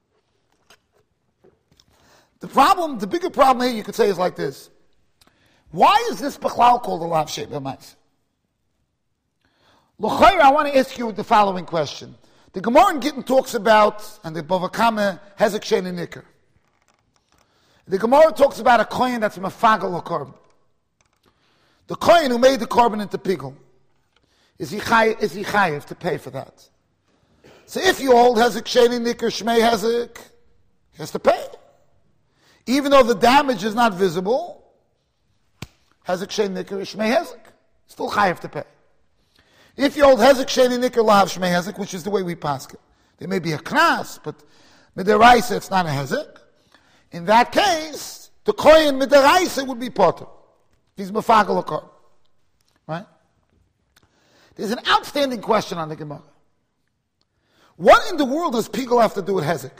The problem, the bigger problem here you could say is like this. Why is this Bechlal called a lav sheyesh per maisa? L'chayra, I want to ask you the following question. The Gemara in Gittin talks about, and the Bava Kama Hezek Sheni Nicker. The Gemara talks about a kohen that's mafagel a korban. The kohen who made the korban into pigel, is he chayiv, is he chayiv to pay for that? So if you hold Hezek Sheni Nicker, Shmei Hezek, he has to pay. Even though the damage is not visible, Hezek Sheni Nicker, Shmei Hezek, still chayiv to pay. If you hold Hezek Sheni Nicker Lav Shmei Hezek, which is the way we pass it, there may be a knas, but midiraisa it's not a Hezek. In that case, the kohen midiraisa would be potter. He's mafagel a korban, right? There's an outstanding question on the Gemara. What in the world does Pigel have to do with Hezek?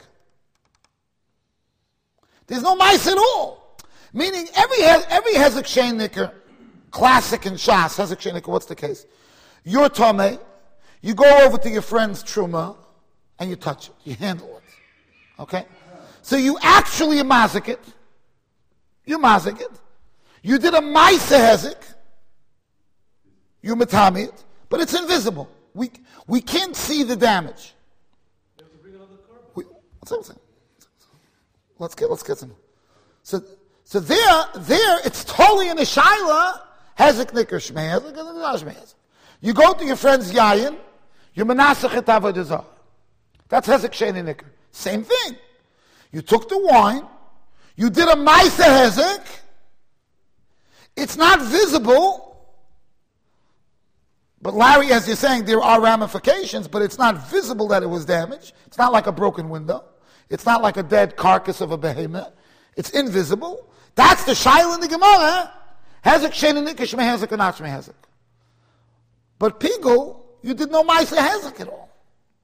There's no mice at all. Meaning every every Hezek Sheni Nicker, classic in Shas, Hezek Sheni Nicker, what's the case? You're Tomei, you go over to your friend's Truma, and you touch it, you handle it. Okay? So you actually mazik it. You mazik it. You did a Maisa Hezek. You matami it. But it's invisible. We we can't see the damage. You have to bring another carbon. We, what's that? Let's get let's get some. So so there there it's totally in a shaila Hezek Nicker Shmei Hezek and Shmei Hezek. You go to your friend's yayin, you menasach et avodah zarah. That's Hezek Sheni Nicker. Same thing. You took the wine, you did a Maisa Hezek, it's not visible, but Larry, as you're saying, there are ramifications, but it's not visible that it was damaged. It's not like a broken window. It's not like a dead carcass of a behemoth. It's invisible. That's the shaila in the Gemara. Hezek shein nikah shmei hezek or not shmei hezek. But pigul, you did no ma'aseh hezek at all.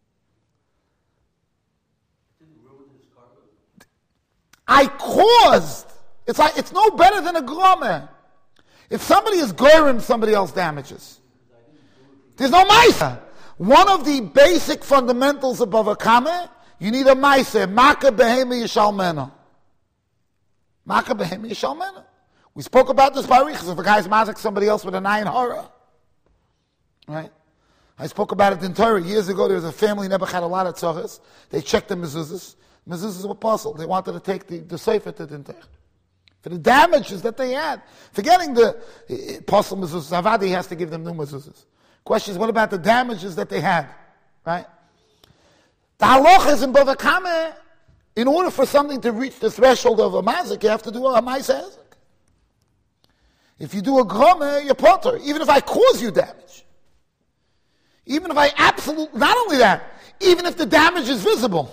I caused. It's like it's no better than a gromer. If somebody is goyim, somebody else damages. There's no ma'aseh. One of the basic fundamentals of bava kameh, you need a ma'aseh. Maka behema yishalmena. Maka behema yishalmena. We spoke about this by Riches. If a guy's mazik somebody else with a nine horror, right? I spoke about it in Torah years ago. There was a family never had a lot of tzachas. They checked the mezuzahs. Mezuzahs were puzzled. They wanted to take the, the sefer to the Intech. For the damages that they had. Forgetting the uh, puzzle mezuzahs. Avadi has to give them new mezuzahs. Question is, what about the damages that they had? Right? The halacha is in Bava Kameh, in order for something to reach the threshold of a mazik, you have to do a ma'aseh hezek. If you do a groma, you're potter. Even if I cause you damage. Even if I absolutely, not only that, even if the damage is visible.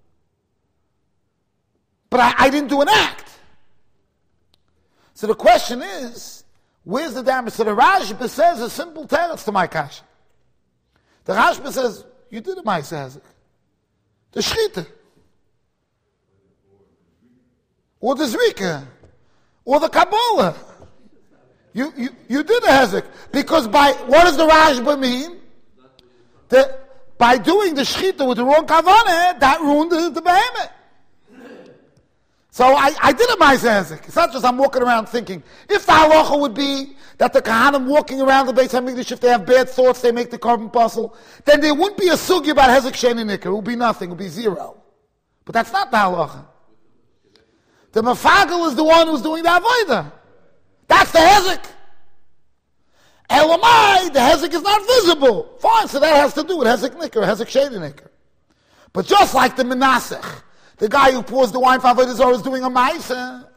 But I, I didn't do an act. So the question is, where's the damage? So the Rashba says a simple teretz to my kasha. The Rashba says, you did a ma'aseh hezek. The shchita. Or the zrika. Or the kabbalah. You, you, you did a hezek. Because by, what does the Rashba mean? That by doing the shchita with the wrong kavanah, that ruined the, the behemoth. So I, I did a ma'aseh hezek. It's not just I'm walking around thinking. If the halacha would be that the kahanim walking around the Beis HaMikdash, if they have bad thoughts, they make the carbon puzzle, then there wouldn't be a sugi about hezek shein and nikah. It would be nothing. It would be zero. But that's not the halacha. The mafagel is the one who's doing the avodah. That's the hezek. Elamai, the hezek is not visible. Fine, so that has to do with hezek nikah, hezek shein and nikah. But just like the menasech, the guy who pours the wine for avodah zarah is doing a ma'aseh.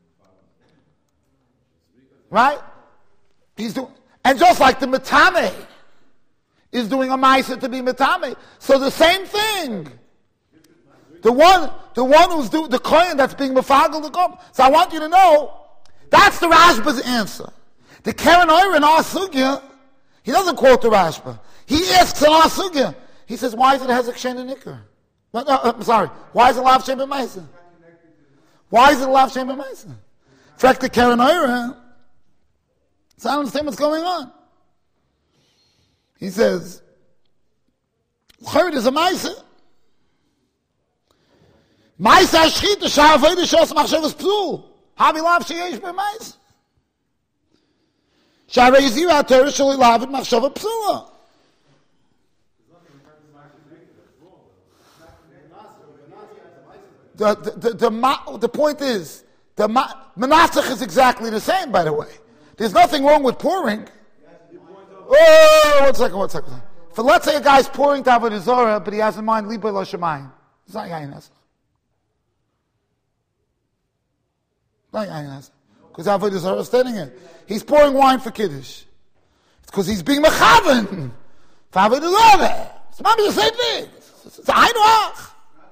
Right? He's doing, and just like the metame is doing a ma'aseh to be metame. So the same thing. The one, the one who's doing, the kohen that's being mefagel the gom. So I want you to know, that's the Rashba's answer. The Keren Oyer in our sugya, he doesn't quote the Rashba. He asks in our sugya, he says, why is it hezek shein and nikah? No, no, I'm sorry. Why is it lav shem b'maisa? Why is it lav shem b'maisa? In fact, the Keren Oyer, so I don't understand what's going on. He says, Chayr is a maisa. Maisa shchita sha'avodah shos machshavas psul. Havi lav sheyesh b'maisa. Sha'arei zira Torah shali lav et machshava psula. The, the, the, the, the point is, the Menasech is exactly the same, by the way. There's nothing wrong with pouring. Oh, one second, one second. For let's say a guy's pouring to Avodah Zarah, but he has in mind Libay Lo Shemayim. It's not Yayin Nesach. Not Yayin Nesach. Because Avodah Zarah is standing here. He's pouring wine for Kiddush. It's because he's being Mechaven for Avodah Zarah. It's not the same thing. It's, it's a Hainu.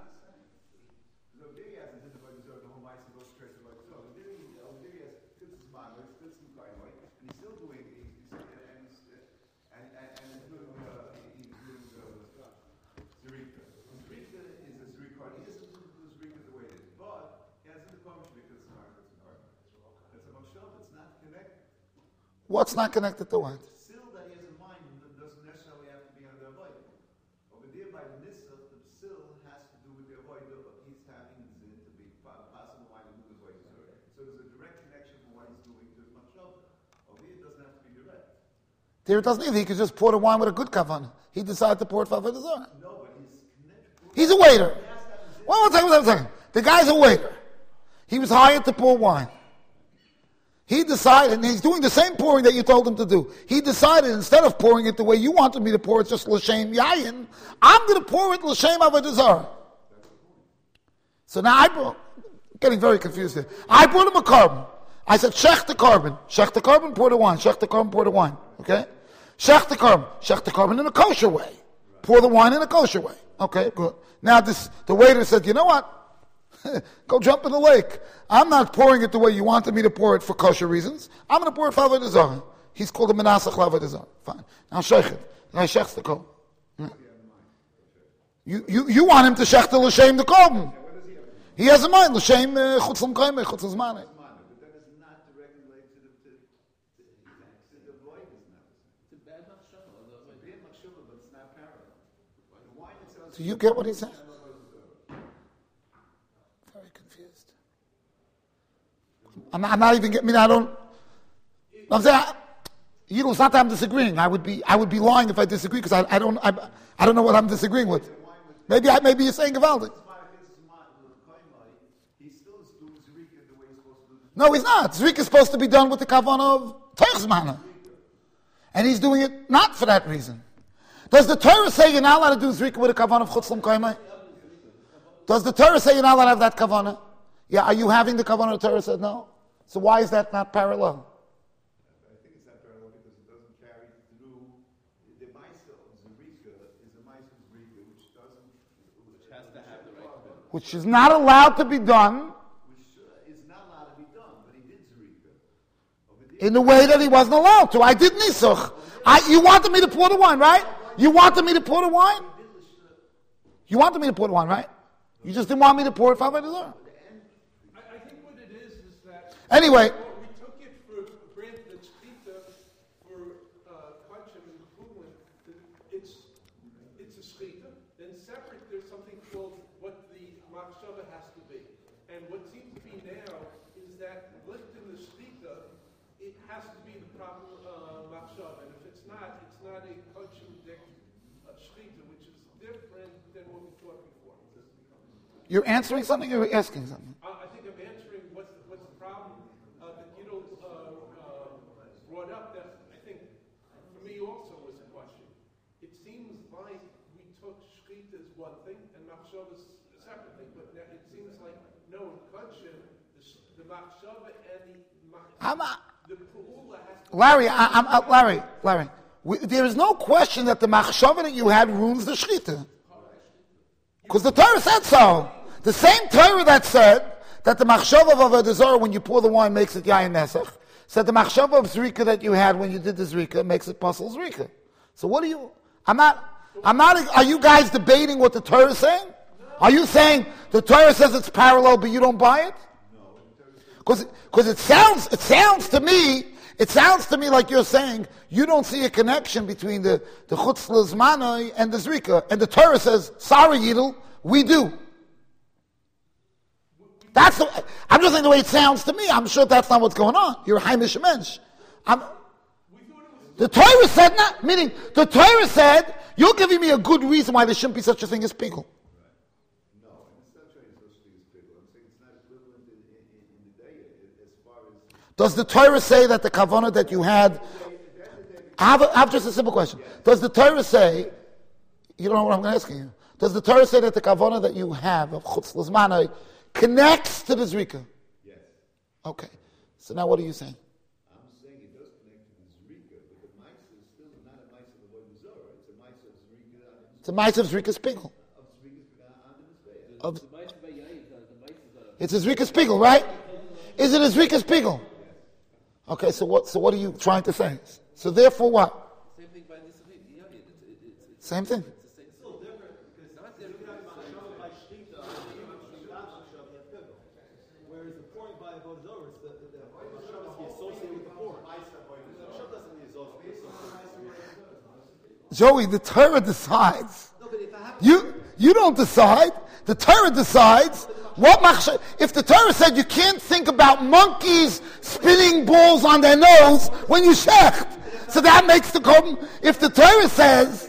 What's not connected to what? The sil that he has in mind doesn't necessarily have to be on the avodah. Over there by the nissa, the sil has to do with the avodah, but he's having zin to be possible why to do the avodah. So there's a direct connection from what he's doing to his machshava. Over here it doesn't have to be direct. There it doesn't either. He could just pour the wine with a good kavanah. He decided to pour it for Avodah Zarah. No, but he's connected. He's a waiter. One second, one second. The guy's a waiter. He was hired to pour wine. He decided, and he's doing the same pouring that you told him to do. He decided, instead of pouring it the way you wanted me to pour it, just l'shem yayin, I'm going to pour it l'shem avodah zarah. So now I brought, I'm getting very confused here. I brought him a carbon. I said, shech the carbon. Shech the carbon, pour the wine. Shech the carbon, pour the wine. Okay? Shech the carbon. Shech the carbon in a kosher way. Pour the wine in a kosher way. Okay, good. Now this, the waiter said, you know what? Go jump in the lake. I'm not pouring it the way you wanted me to pour it for kosher reasons. I'm going to pour it for Avodah Zarah. He's called a Menasach Avodah Zarah. Fine. Now sheikh it. Now shechs the kol. You, you, you want him to shech the l'shem the kol. He has a mind. L'shem chutz l'mkayme, chutz l'zmaneh. Do you get what he said? Very confused. I'm not, I'm not even getting. I mean, I don't. I'm saying, I, you know, it's not that I'm disagreeing. I would be, I would be lying if I disagree because I, I don't, I, I don't know what I'm disagreeing with. Maybe, I, maybe you're saying Gavaldik. No, he's not. Zrika is supposed to be done with the kavanah of Teichzmana, and he's doing it not for that reason. Does the Torah say you're not allowed to do zrika with a kavanah of chutz l'mkayme? Does the Torah say you're not allowed to have that kavanah? Yeah, are you having the kavanah? The Torah said no. So why is that not parallel? I think it's not parallel because it doesn't carry through. The Maisa of zrika is a Maisa of zrika which doesn't, which has to have the right to be. Which is not allowed to be done. Which is not allowed to be done, but he did zrika. In the way that he wasn't allowed to. I did nisuch. I, you wanted me to pour the wine, right? You wanted me to pour the wine? You wanted me to pour the wine, right? You just didn't want me to pour it for Avodah Zarah. I think what it is is that anyway, we took it for granted that shechita for kachim and kulim, it's it's a shechita. Then separate, there's something called what the machshava has to be, and what seems to be now is that linked in the shechita, it has to be the proper uh, machshava, and if it's not, it's not a kachim dek shechita, which is different than what we thought before. You're answering something or you're asking something? I think I'm answering what's the, what's the problem uh, that you know uh, uh, brought up that I think for me also was a question. It seems like we took shechita as one thing and machshava is a separate thing, but now it seems like no, in kachim, the, the machshava and the machshava, the pu'ula has to Larry, I, I'm, uh, Larry, Larry, we, there is no question that the machshava that you had ruins the shechita. Because the Torah said so. The same Torah that said that the machshava of Avodah Zarah when you pour the wine makes it yayin nesach, said the machshava of zrika that you had when you did the zrika makes it pasul zrika. So what are you? I'm not. I'm not. Are you guys debating what the Torah is saying? Are you saying the Torah says it's parallel, but you don't buy it? Because because it sounds it sounds to me it sounds to me like you're saying you don't see a connection between the the chutz l'zmanai and the zrika, and the Torah says sorry Yidel, we do. That's the, I'm just saying the way it sounds to me. I'm sure that's not what's going on. You're a Haimish mensch. I'm, the Torah said not, meaning the Torah said you're giving me a good reason why there shouldn't be such a thing as pigul. No, it's not trying to such a thing as pigul. I'm saying it's not equivalent in, in, in the day as far as. Does the Torah say that the kavanah that you had? I have, a, I have just a simple question. Does the Torah say? You don't know what I'm asking you. Does the Torah say that the kavanah that you have of chutz l'zmanai connects to the zrika? Yes. Okay. So now what are you saying? I'm saying it does connect to the zrika, but the ma'isa is still not a ma'isa of Avodah Zarah. It's a ma'isa of zrika. It's a ma'isa of zrika spigel. Of zrika on the Of it's a zrika spigel, right? Is it a zrika spigel? Okay. So what? So what are you trying to say? So therefore, what? Same thing by this. Yeah, it's, it's, it's, Same thing. it's still different because not different. Whereas the pouring by Avodah Zarah, it's the the machshava is associated with the pouring. The machshava doesn't be associated with Joey, the Torah decides. No, but if I have You you don't decide. The Torah decides what machshava. If the Torah said you can't think about monkeys spinning balls on their nose when you shecht, so that makes the problem. If the Torah says,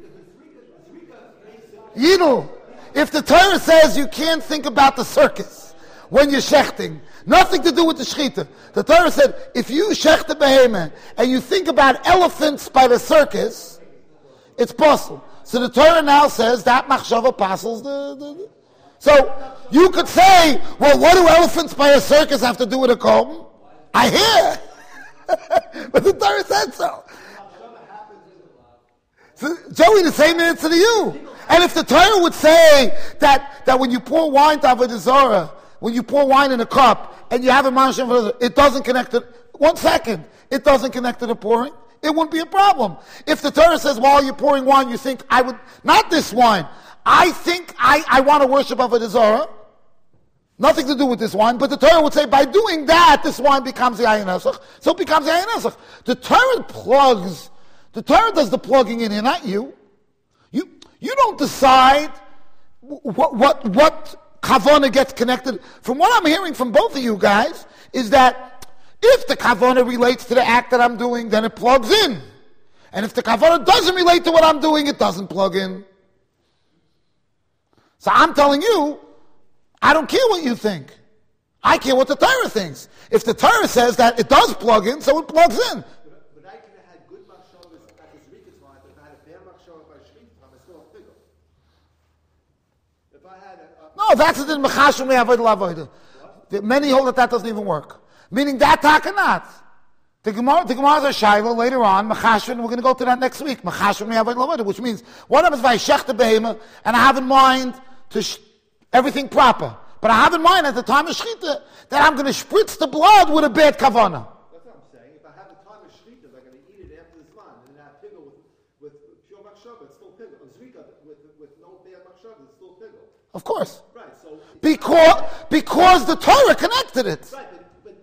Yidel, if the Torah says you can't think about the circus when you're shechting, nothing to do with the shechita. The Torah said if you shecht a behemoth and you think about elephants by the circus, it's possible. So the Torah now says that machshava passes the, the, the. So you could say, well, what do elephants by a circus have to do with a comb? I hear. But the Torah said so. So, Joey, the same answer to you. And if the Torah would say that, that when you pour wine to Avodah Zarah, when you pour wine in a cup and you have a masham, it doesn't connect to, one second, it doesn't connect to the pouring, it wouldn't be a problem. If the Torah says while you're pouring wine, you think, I would, not this wine, I think I, I want to worship Avodah Zarah, nothing to do with this wine, but the Torah would say by doing that, this wine becomes the Ayin Esach, so it becomes the Ayin Esach. The Torah plugs, the Torah does the plugging in here, not you. You, you don't decide what, what, what Kavanah gets connected. From what I'm hearing from both of you guys, is that if the Kavanah relates to the act that I'm doing, then it plugs in. And if the Kavanah doesn't relate to what I'm doing, it doesn't plug in. So I'm telling you, I don't care what you think. I care what the Torah thinks. If the Torah says that it does plug in, so it plugs in. But I could have had good machshavas at the Zrikas line, but if I had a bad machshavah by Shrikas line, I still have figure. If I had a... a No, that's the Mechashim Me'avodah Lavodah. Many hold that that doesn't even work. Meaning that takanat. The Gemara, the Gemara is a Shaila later on, Mechashim, we're going to go to that next week, Mechashim Me'avodah Lavodah, which means, what happens if I shech the behema, and I have in mind to sh- everything proper. But I have in mind at the time of Shechita that I'm going to spritz the blood with a bad kavanah. That's what I'm saying. If I have the time of Shechita, I'm going to eat it after this man, and then I have pigel with, with pure machshavah, it's still pigel. And Zrika with, with no bad machshavah, it's still pigel. Of course. Right, so... Because, because the Torah connected it. Right, but...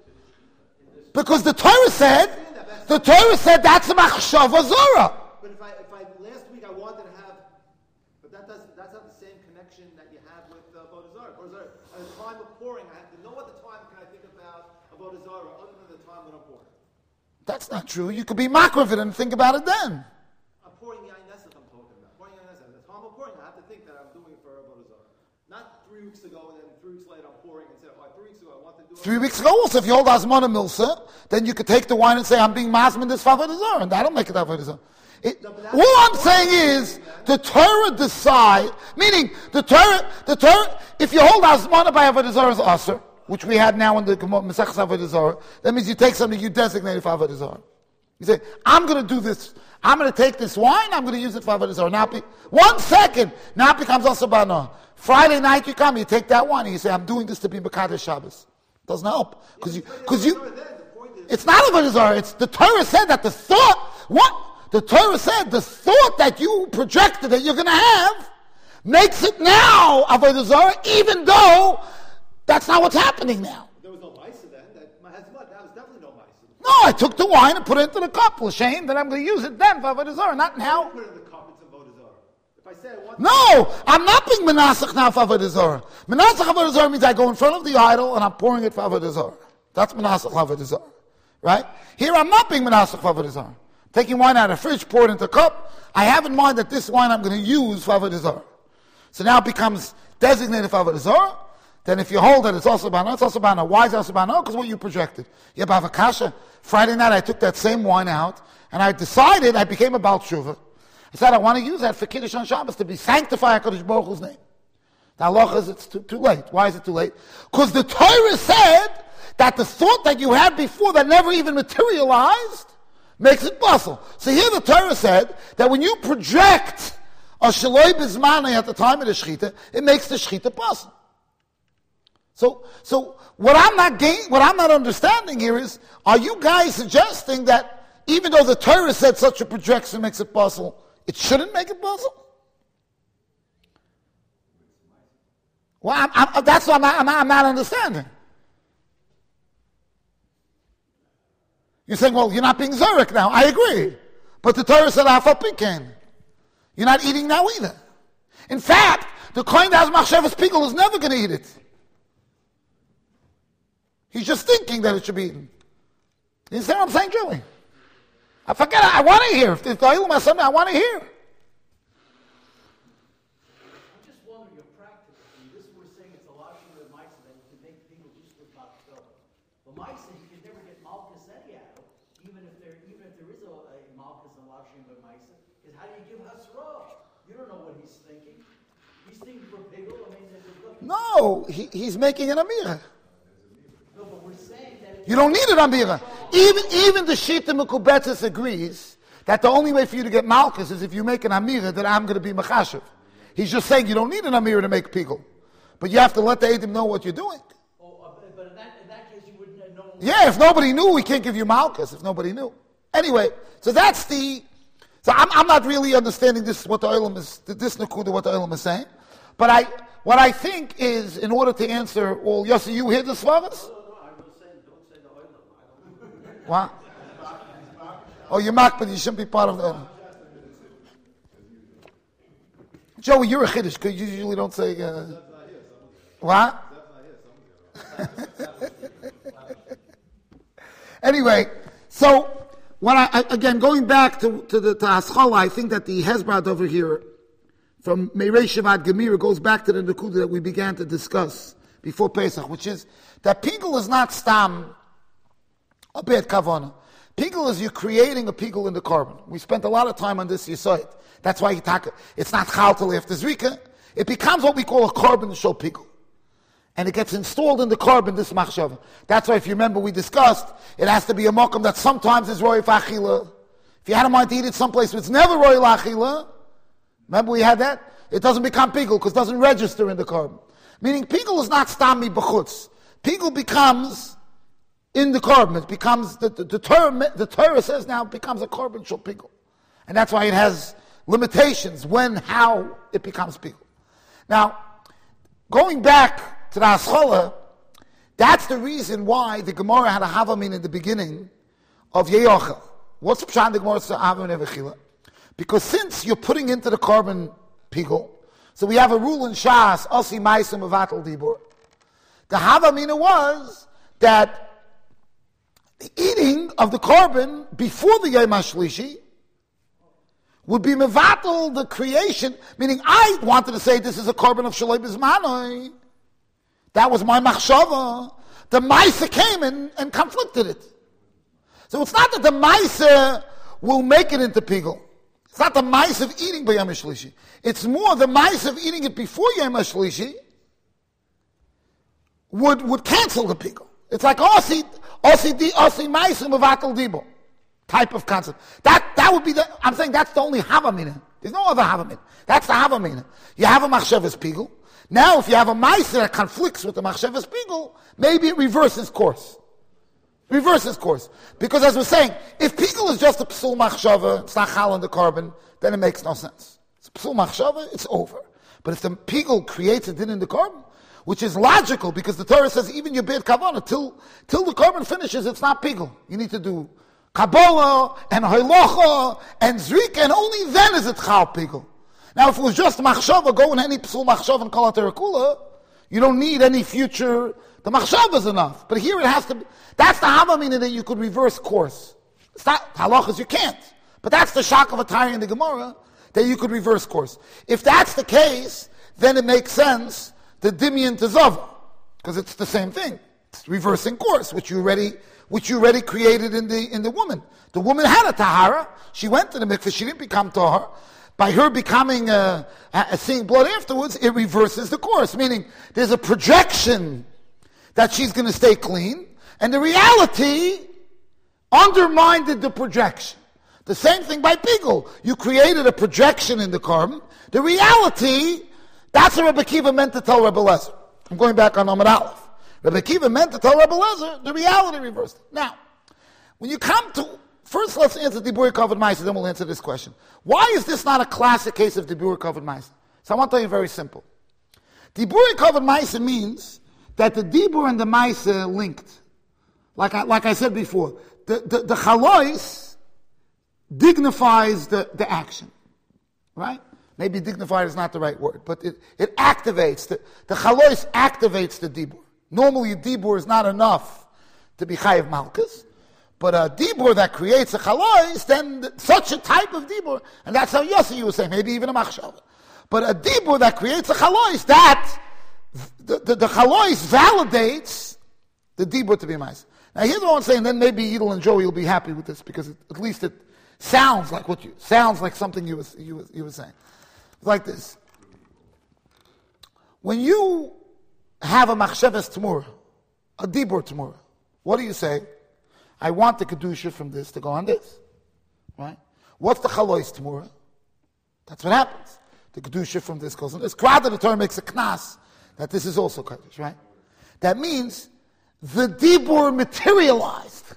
but because the Torah said, the Torah said that's a machshavah zora. But if I, if I, last week I wanted to have, but that doesn't, that's not the same connection that you have with uh, Avodah Zarah. Avodah Zarah, at the time of pouring, I have to know what the time can I think about Avodah Zarah other than the time when I'm pouring. That's not true. You could be makriv it and think about it then. I'm pouring the Ayin Esach I'm talking about. Pouring the Ayin Esach. At the time of pouring, I have to think that I'm doing it for Avodah Zarah. Not three weeks ago and then three weeks later I'm pouring and say, oh, three weeks ago I want to do it. Three weeks ago also, if you hold Azmana Milsa, then you could take the wine and say, I'm being mazman this for Avodah Zarah, and that'll make it Avodah Zarah. It, no, all I'm saying is, the Torah decide, meaning, the Torah, the Torah, if you hold Azmana by Avodah Zarah as Aser, which we had now in the Mesechus Avodah Zarah, that means you take something you designated for Avodah Zarah. You say, I'm going to do this, I'm going to take this wine, I'm going to use it for Avodah Zarah. Now, one second, now it becomes also Bana. Friday night you come, you take that wine, and you say, I'm doing this to be Mekadesh Shabbos. Doesn't help. Because you, because you, it's not Avodah Zarah, it's the Torah said that the thought, what? The Torah said the thought that you projected that you're going to have makes it now Avodah Zarah, even though that's not what's happening now. There was no Maisa then. That, that was definitely no Maisa. No, I took the wine and put it into the cup. L'shem, that I'm going to use it then for Avodah Zarah, not now. Put it in the cup, it's Avodah Zarah. If I say I want no, I'm not being menasach now for Avodah Zarah. Menasach Avodah Zarah means I go in front of the idol and I'm pouring it for Avodah Zarah. That's menasach Avodah Zarah, right? Here I'm not being menasach for Avodah Zarah. Taking wine out of the fridge, pour it into a cup. I have in mind that this wine I'm going to use for Avodah Zarah. So now it becomes designated for Avodah Zarah. Then if you hold it, it's also Bana. It's also Bana. Why is it also Bana? Because what you projected. You have Avakasha. Friday night I took that same wine out, and I decided, I became a Baal Tshuva. I said I want to use that for Kiddush on Shabbos to be sanctify HaKadosh Baruch Hu's name. The halacha is it's too, too late. Why is it too late? Because the Torah said that the thought that you had before that never even materialized makes it possible. So here the Torah said that when you project a shaloi bizmane at the time of the shechita, it makes the shechita possible. So, so what I'm not gain, what I'm not understanding here is, are you guys suggesting that even though the Torah said such a projection makes it possible, it shouldn't make it possible? Well, I'm, I'm, that's what I'm not, I'm not, I'm not understanding. You're saying, well, you're not being Zorek now. I agree. But the Torah said, Afal Piken. You're not eating now either. In fact, the Kohen that has Machshavas Pikel is never going to eat it. He's just thinking that it should be eaten. You understand what I'm saying, Julie? I forget, I want to hear. If the Ilum has something, I want to hear. I'm just wondering if practically, this we're saying it's a lot of the mice that you can make people just with Bakhtov. The mice, you can never get Malchus anyhow, even if there even if there is a, a Malchus and Lashim but mice, because how do you give Hasra? You don't know what he's thinking. He's thinking for Pigel, I mean, there's a No, he, he's making an Amira. No, but we're saying that You don't need an Amira. Even, even the Shita Mekubetzis agrees that the only way for you to get Malchus is if you make an Amira that I'm going to be Machashav. He's just saying you don't need an Amir to make Pigul. But you have to let the Eidim know what you're doing. Oh, uh, but in that, in that case, you wouldn't know. Yeah, if nobody knew, we can't give you Malchus, if nobody knew. Anyway, so that's the... So I'm, I'm not really understanding this, what the Olam is, this Nakuda, what the Olam is saying. But I, what I think is, in order to answer all... Yossi, you hear the Svaras? No, no, I was saying, don't say the Olam. I don't What? Oh, you're Mak, but you shouldn't be part of the... Joey, you're a Chiddush, because you usually don't say... Uh, what? Anyway, so, when I, again, going back to, to the to Haskalah, I think that the Hezbrad over here, from Meirei Shavad Gemira, goes back to the Nakuda that we began to discuss before Pesach, which is that Pigul is not Stam, a bad Kavanah. Pigul is you're creating a Pigul in the carbon. We spent a lot of time on this, you saw it. That's why it's not Chal till after Zrika. It becomes what we call a carbon shel Pigul. And it gets installed in the carbon, this machshava. That's why, if you remember, we discussed, it has to be a mokum that sometimes is roy fachila. If you had a mind to eat it someplace where it's never roy lachila, remember we had that? It doesn't become pigul because it doesn't register in the carbon. Meaning pigul is not stami b'chutz. Pigul becomes in the carbon. It becomes, the, the, the, term, the Torah says now, it becomes a carbon shel pigul. And that's why it has limitations when, how it becomes pigul. Now, going back to the Haskalah, that's the reason why the Gemara had a Havamin in the beginning of Yeyochel. What's the Pshat the Gemara says Havamin Evechila? Because since you're putting into the carbon pigul, so we have a rule in Shas, Asi Maisim Avatal Dibur. The Havamina was that the eating of the carbon before the Yom HaShlishi would be mevatel the creation, meaning I wanted to say this is a carbon of Shalei Bizmanoi. That was my machshava. The Maisa came and, and conflicted it. So it's not that the Maisa will make it into Pigul. It's not the Maisa of eating by Yom HaShlishi. It's more the Maisa of eating it before Yom HaShlishi would, would cancel the Pigul. It's like Osi, Osi, Osi Maisa Mevatel Dibo type of concept. That, that would be the, I'm saying that's the only Havamina. There's no other Havamina. That's the Havamina. You have a machshavas Pigul. Now, if you have a Maisa that conflicts with the Machshavas Pigul, maybe it reverses course. Reverses course. Because as we're saying, if Pigul is just a Psul Machshava, it's not Chal in the carbon, then it makes no sense. It's a Psul Machshava, it's over. But if the Pigul creates a din in the carbon, which is logical, because the Torah says even your bid Kavanah, till, till the carbon finishes, it's not Pigul. You need to do Kabbalah, and Hoilocha, and Zrika, and only then is it Chal Pigul. Now, if it was just machshava, go in any psul machshava and call it terakula, you don't need any future. The machshava is enough. But here it has to be. That's the havamina that you could reverse course. It's not halachas, you can't. But that's the shock of a Tari in the Gemara that you could reverse course. If that's the case, then it makes sense the dimyan to zava, because it's the same thing. It's reversing course, which you already, which you already created in the in the woman. The woman had a tahara. She went to the mikveh. She didn't become tahar. By her becoming, uh, uh, seeing blood afterwards, it reverses the course. Meaning, there's a projection that she's going to stay clean, and the reality undermined the projection. The same thing by Pigul. You created a projection in the carbon. The reality, that's what Rebbe Kiva meant to tell Rebbe Lezer. I'm going back on Amud Aleph. Rebbe Kiva meant to tell Rebbe Lezer, the reality reversed it. Now, when you come to First, let's answer Dibur Kavod Maisa, then we'll answer this question. Why is this not a classic case of Dibur Kavod Maisa? So I want to tell you very simple. Dibur Kavod Maisa means that the Dibur and the Maisa linked. Like I, like I said before, the, the, the Chalois dignifies the, the action. Right? Maybe dignified is not the right word, but it, it activates, the, the Chalois activates the Dibur. Normally a Dibur is not enough to be Chayiv Malkus. But a dibur that creates a chalois, then such a type of dibur, and that's how Yossi you would say, maybe even a machshava. But a dibur that creates a chalois, that the, the, the chalois validates the dibur to be mais. Now here's what I'm saying, then maybe Edel and Joey will be happy with this, because it, at least it sounds like what you, sounds like something you was, you was, you were saying. It's like this. When you have a machshavas tamura, a dibur tamura, what do you say? I want the kedusha from this to go on this, right? What's the chalois tamura? That's what happens. the kedusha from this goes. And this krada, the Torah makes a knas that this is also kaddish, right? That means the dibur materialized.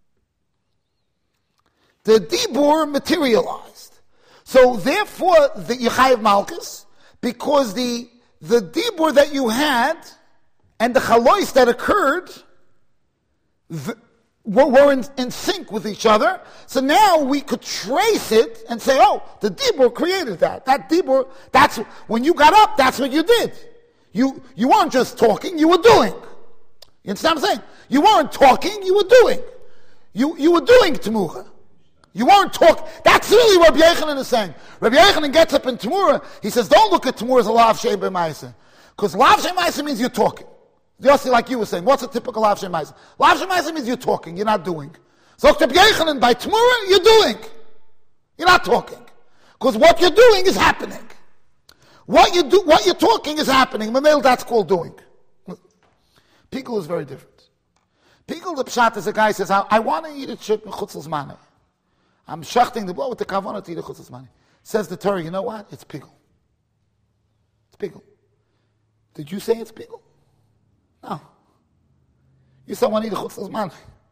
The dibur materialized. So therefore, the Yechayev Malkus, because the the dibur that you had and the chalois that occurred the, were, were in, in sync with each other. So now we could trace it and say, oh, the dibur created that. That dibur, that's when you got up, that's what you did. You you weren't just talking, you were doing. You understand what I'm saying? You weren't talking, you were doing. You you were doing Temucha. You weren't talking. That's really what Rabbi Yochanan is saying. Rabbi Yochanan gets up in Temurah, he says, don't look at Temurah as a lav shei b'maisa. Because lav shei b'maisa means you're talking. Just like you were saying, what's a typical lav shei b'maisa? Lav shei b'maisa means you're talking, you're not doing. So Rabbi Yochanan, by Temurah, you're doing. You're not talking. Because what you're doing is happening. What you do, what you're talking is happening. Mamel, that's called doing. Pigul is very different. Pigul, the pshat is a guy who says, I, I want to eat a chip mechutz l'zmanei. I'm shachting the blow with the kavanah to eat a chutz l'zmanei. Says the Torah, you know what? It's pigul. It's pigul. Did you say it's pigul? No. You said I want to eat a chutz l'zmanei.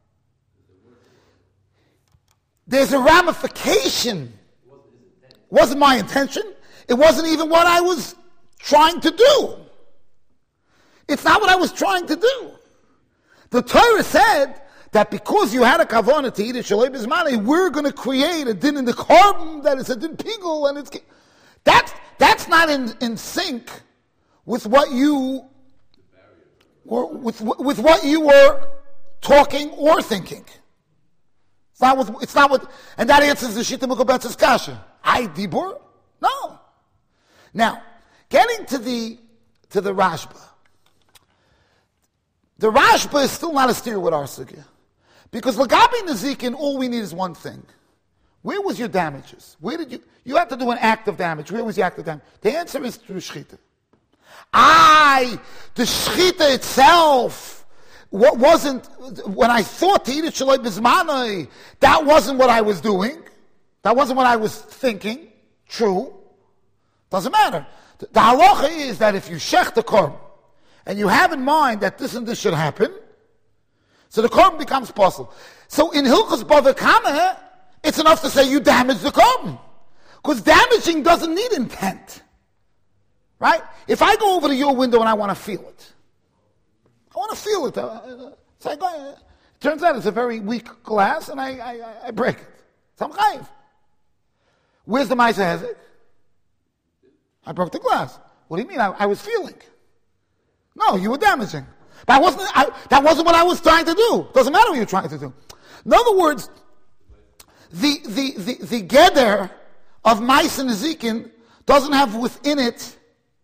There's a ramification. It wasn't my intention. It wasn't even what I was trying to do. It's not what I was trying to do. The Torah said that because you had a kavanah to eat a shalei b'zmanei, we're going to create a din in the carbon that is a din pigul, and it's that's that's not in, in sync with what you were with with what you were talking or thinking. It's not with, it's not with, and that answers the Shita Mukabetz's kasha. I dibur? No. Now, getting to the to the Rashba. The Rashba is still not a steer with our sugya. Because Lagabi Nezikin, all we need is one thing. Where was your damages? Where did you, you had to do an act of damage. Where was the act of damage? The answer is through Shechita. I, the Shechita itself, what wasn't, when I thought to eat it shaloi b'zmanei, that wasn't what I was doing. That wasn't what I was thinking. True. Doesn't matter. The, the halacha is that if you shech the korban, and you have in mind that this and this should happen, so the korban becomes possible. So in Hilchos Bava Kama, it's enough to say you damaged the korban. Because damaging doesn't need intent. Right? If I go over to your window and I want to feel it, I want to feel it. So I go, it turns out it's a very weak glass and I, I, I break it. So I'm chayiv. Where's the Ma'aseh Hezek? I broke the glass. What do you mean? I, I was feeling. No, you were damaging. But I wasn't, I, that wasn't what I was trying to do. Doesn't matter what you're trying to do. In other words, the the the, the geder of Ma'aseh Nezikin doesn't have within it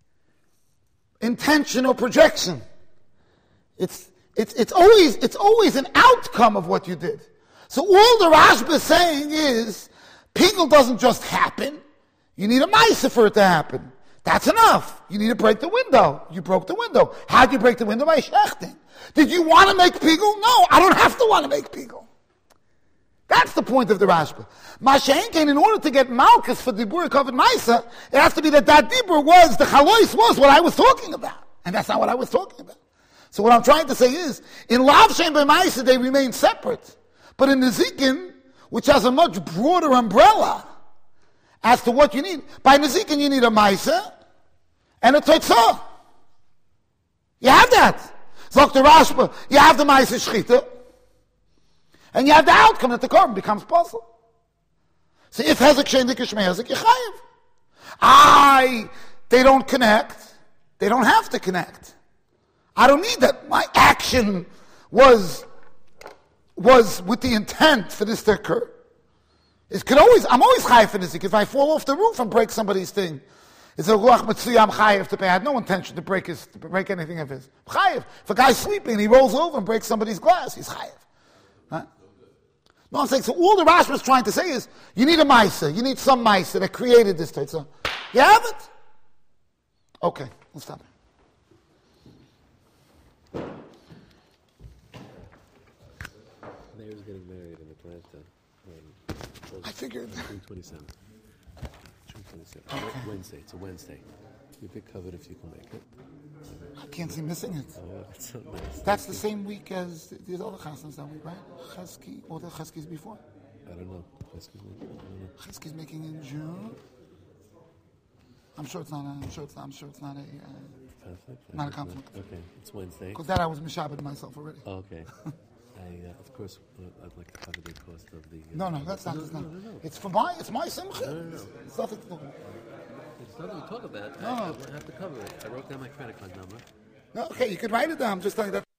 intention or projection. It's it's it's always it's always an outcome of what you did. So all the Rashba is saying is, pigul doesn't just happen. You need a Ma'aseh for it to happen. That's enough. You need to break the window. You broke the window. How'd you break the window? By shechting. Did you want to make pigul? No, I don't have to want to make pigul. That's the point of the Rashba. Masha'enkein, in order to get malchus for dibur covered Ma'aseh, it has to be that that dibur was, the chalois was what I was talking about. And that's not what I was talking about. So what I'm trying to say is, in lav shem b'Ma'aseh, they remain separate. But in Nezikin, which has a much broader umbrella, as to what you need. By Nezikin, you need a Ma'aseh and a Totzah. You have that. Zok the Rashba, you have the Ma'aseh Shechita, and you have the outcome that the korban becomes possible. So if Hezek Shein Dikish Hezek, you chayiv. I, they don't connect. They don't have to connect. I don't need that. My action was, was with the intent for this to occur. It could always, I'm always chayiv in this. If I fall off the roof and break somebody's thing, it's a ruach mitzvah, I'm chayiv to pay. I had no intention to break his, to break anything of his. I'm chayiv. If a guy's sleeping and he rolls over and breaks somebody's glass, he's chayiv. Huh? No, I'm saying, so all the Rashba is trying to say is, you need a Ma'aseh, you need some Ma'aseh that created this type. So, you have it? Okay, we'll stop. Mayor's getting married in Atlanta. Um, I figured. June twenty-seventh. June twenty-seventh. Wednesday. It's a Wednesday. You're a bit covered if you can make it. I can't see missing it. Oh, that's so nice. That's the same week as the other chasnas that week, right? Chesky, or the Chesky's before? I don't know. Excuse me. I don't know. Chesky's making in June. I'm sure it's not. A, I'm sure it's. I'm sure it's not a. Uh, Conflict? Not a conflict. Okay, it's Wednesday. Because that I was mishabed myself already. Oh, okay. I, uh, of course, uh, I'd like to cover the cost of the. Uh, No, no, that's not. No, It's, no, not. no, no. It's for my. It's my simcha. No, no, no. It's nothing to do. It's nothing to talk about. No. I, I have to cover it. I wrote down my credit card number. No, okay, you can write it down. I'm just telling you that.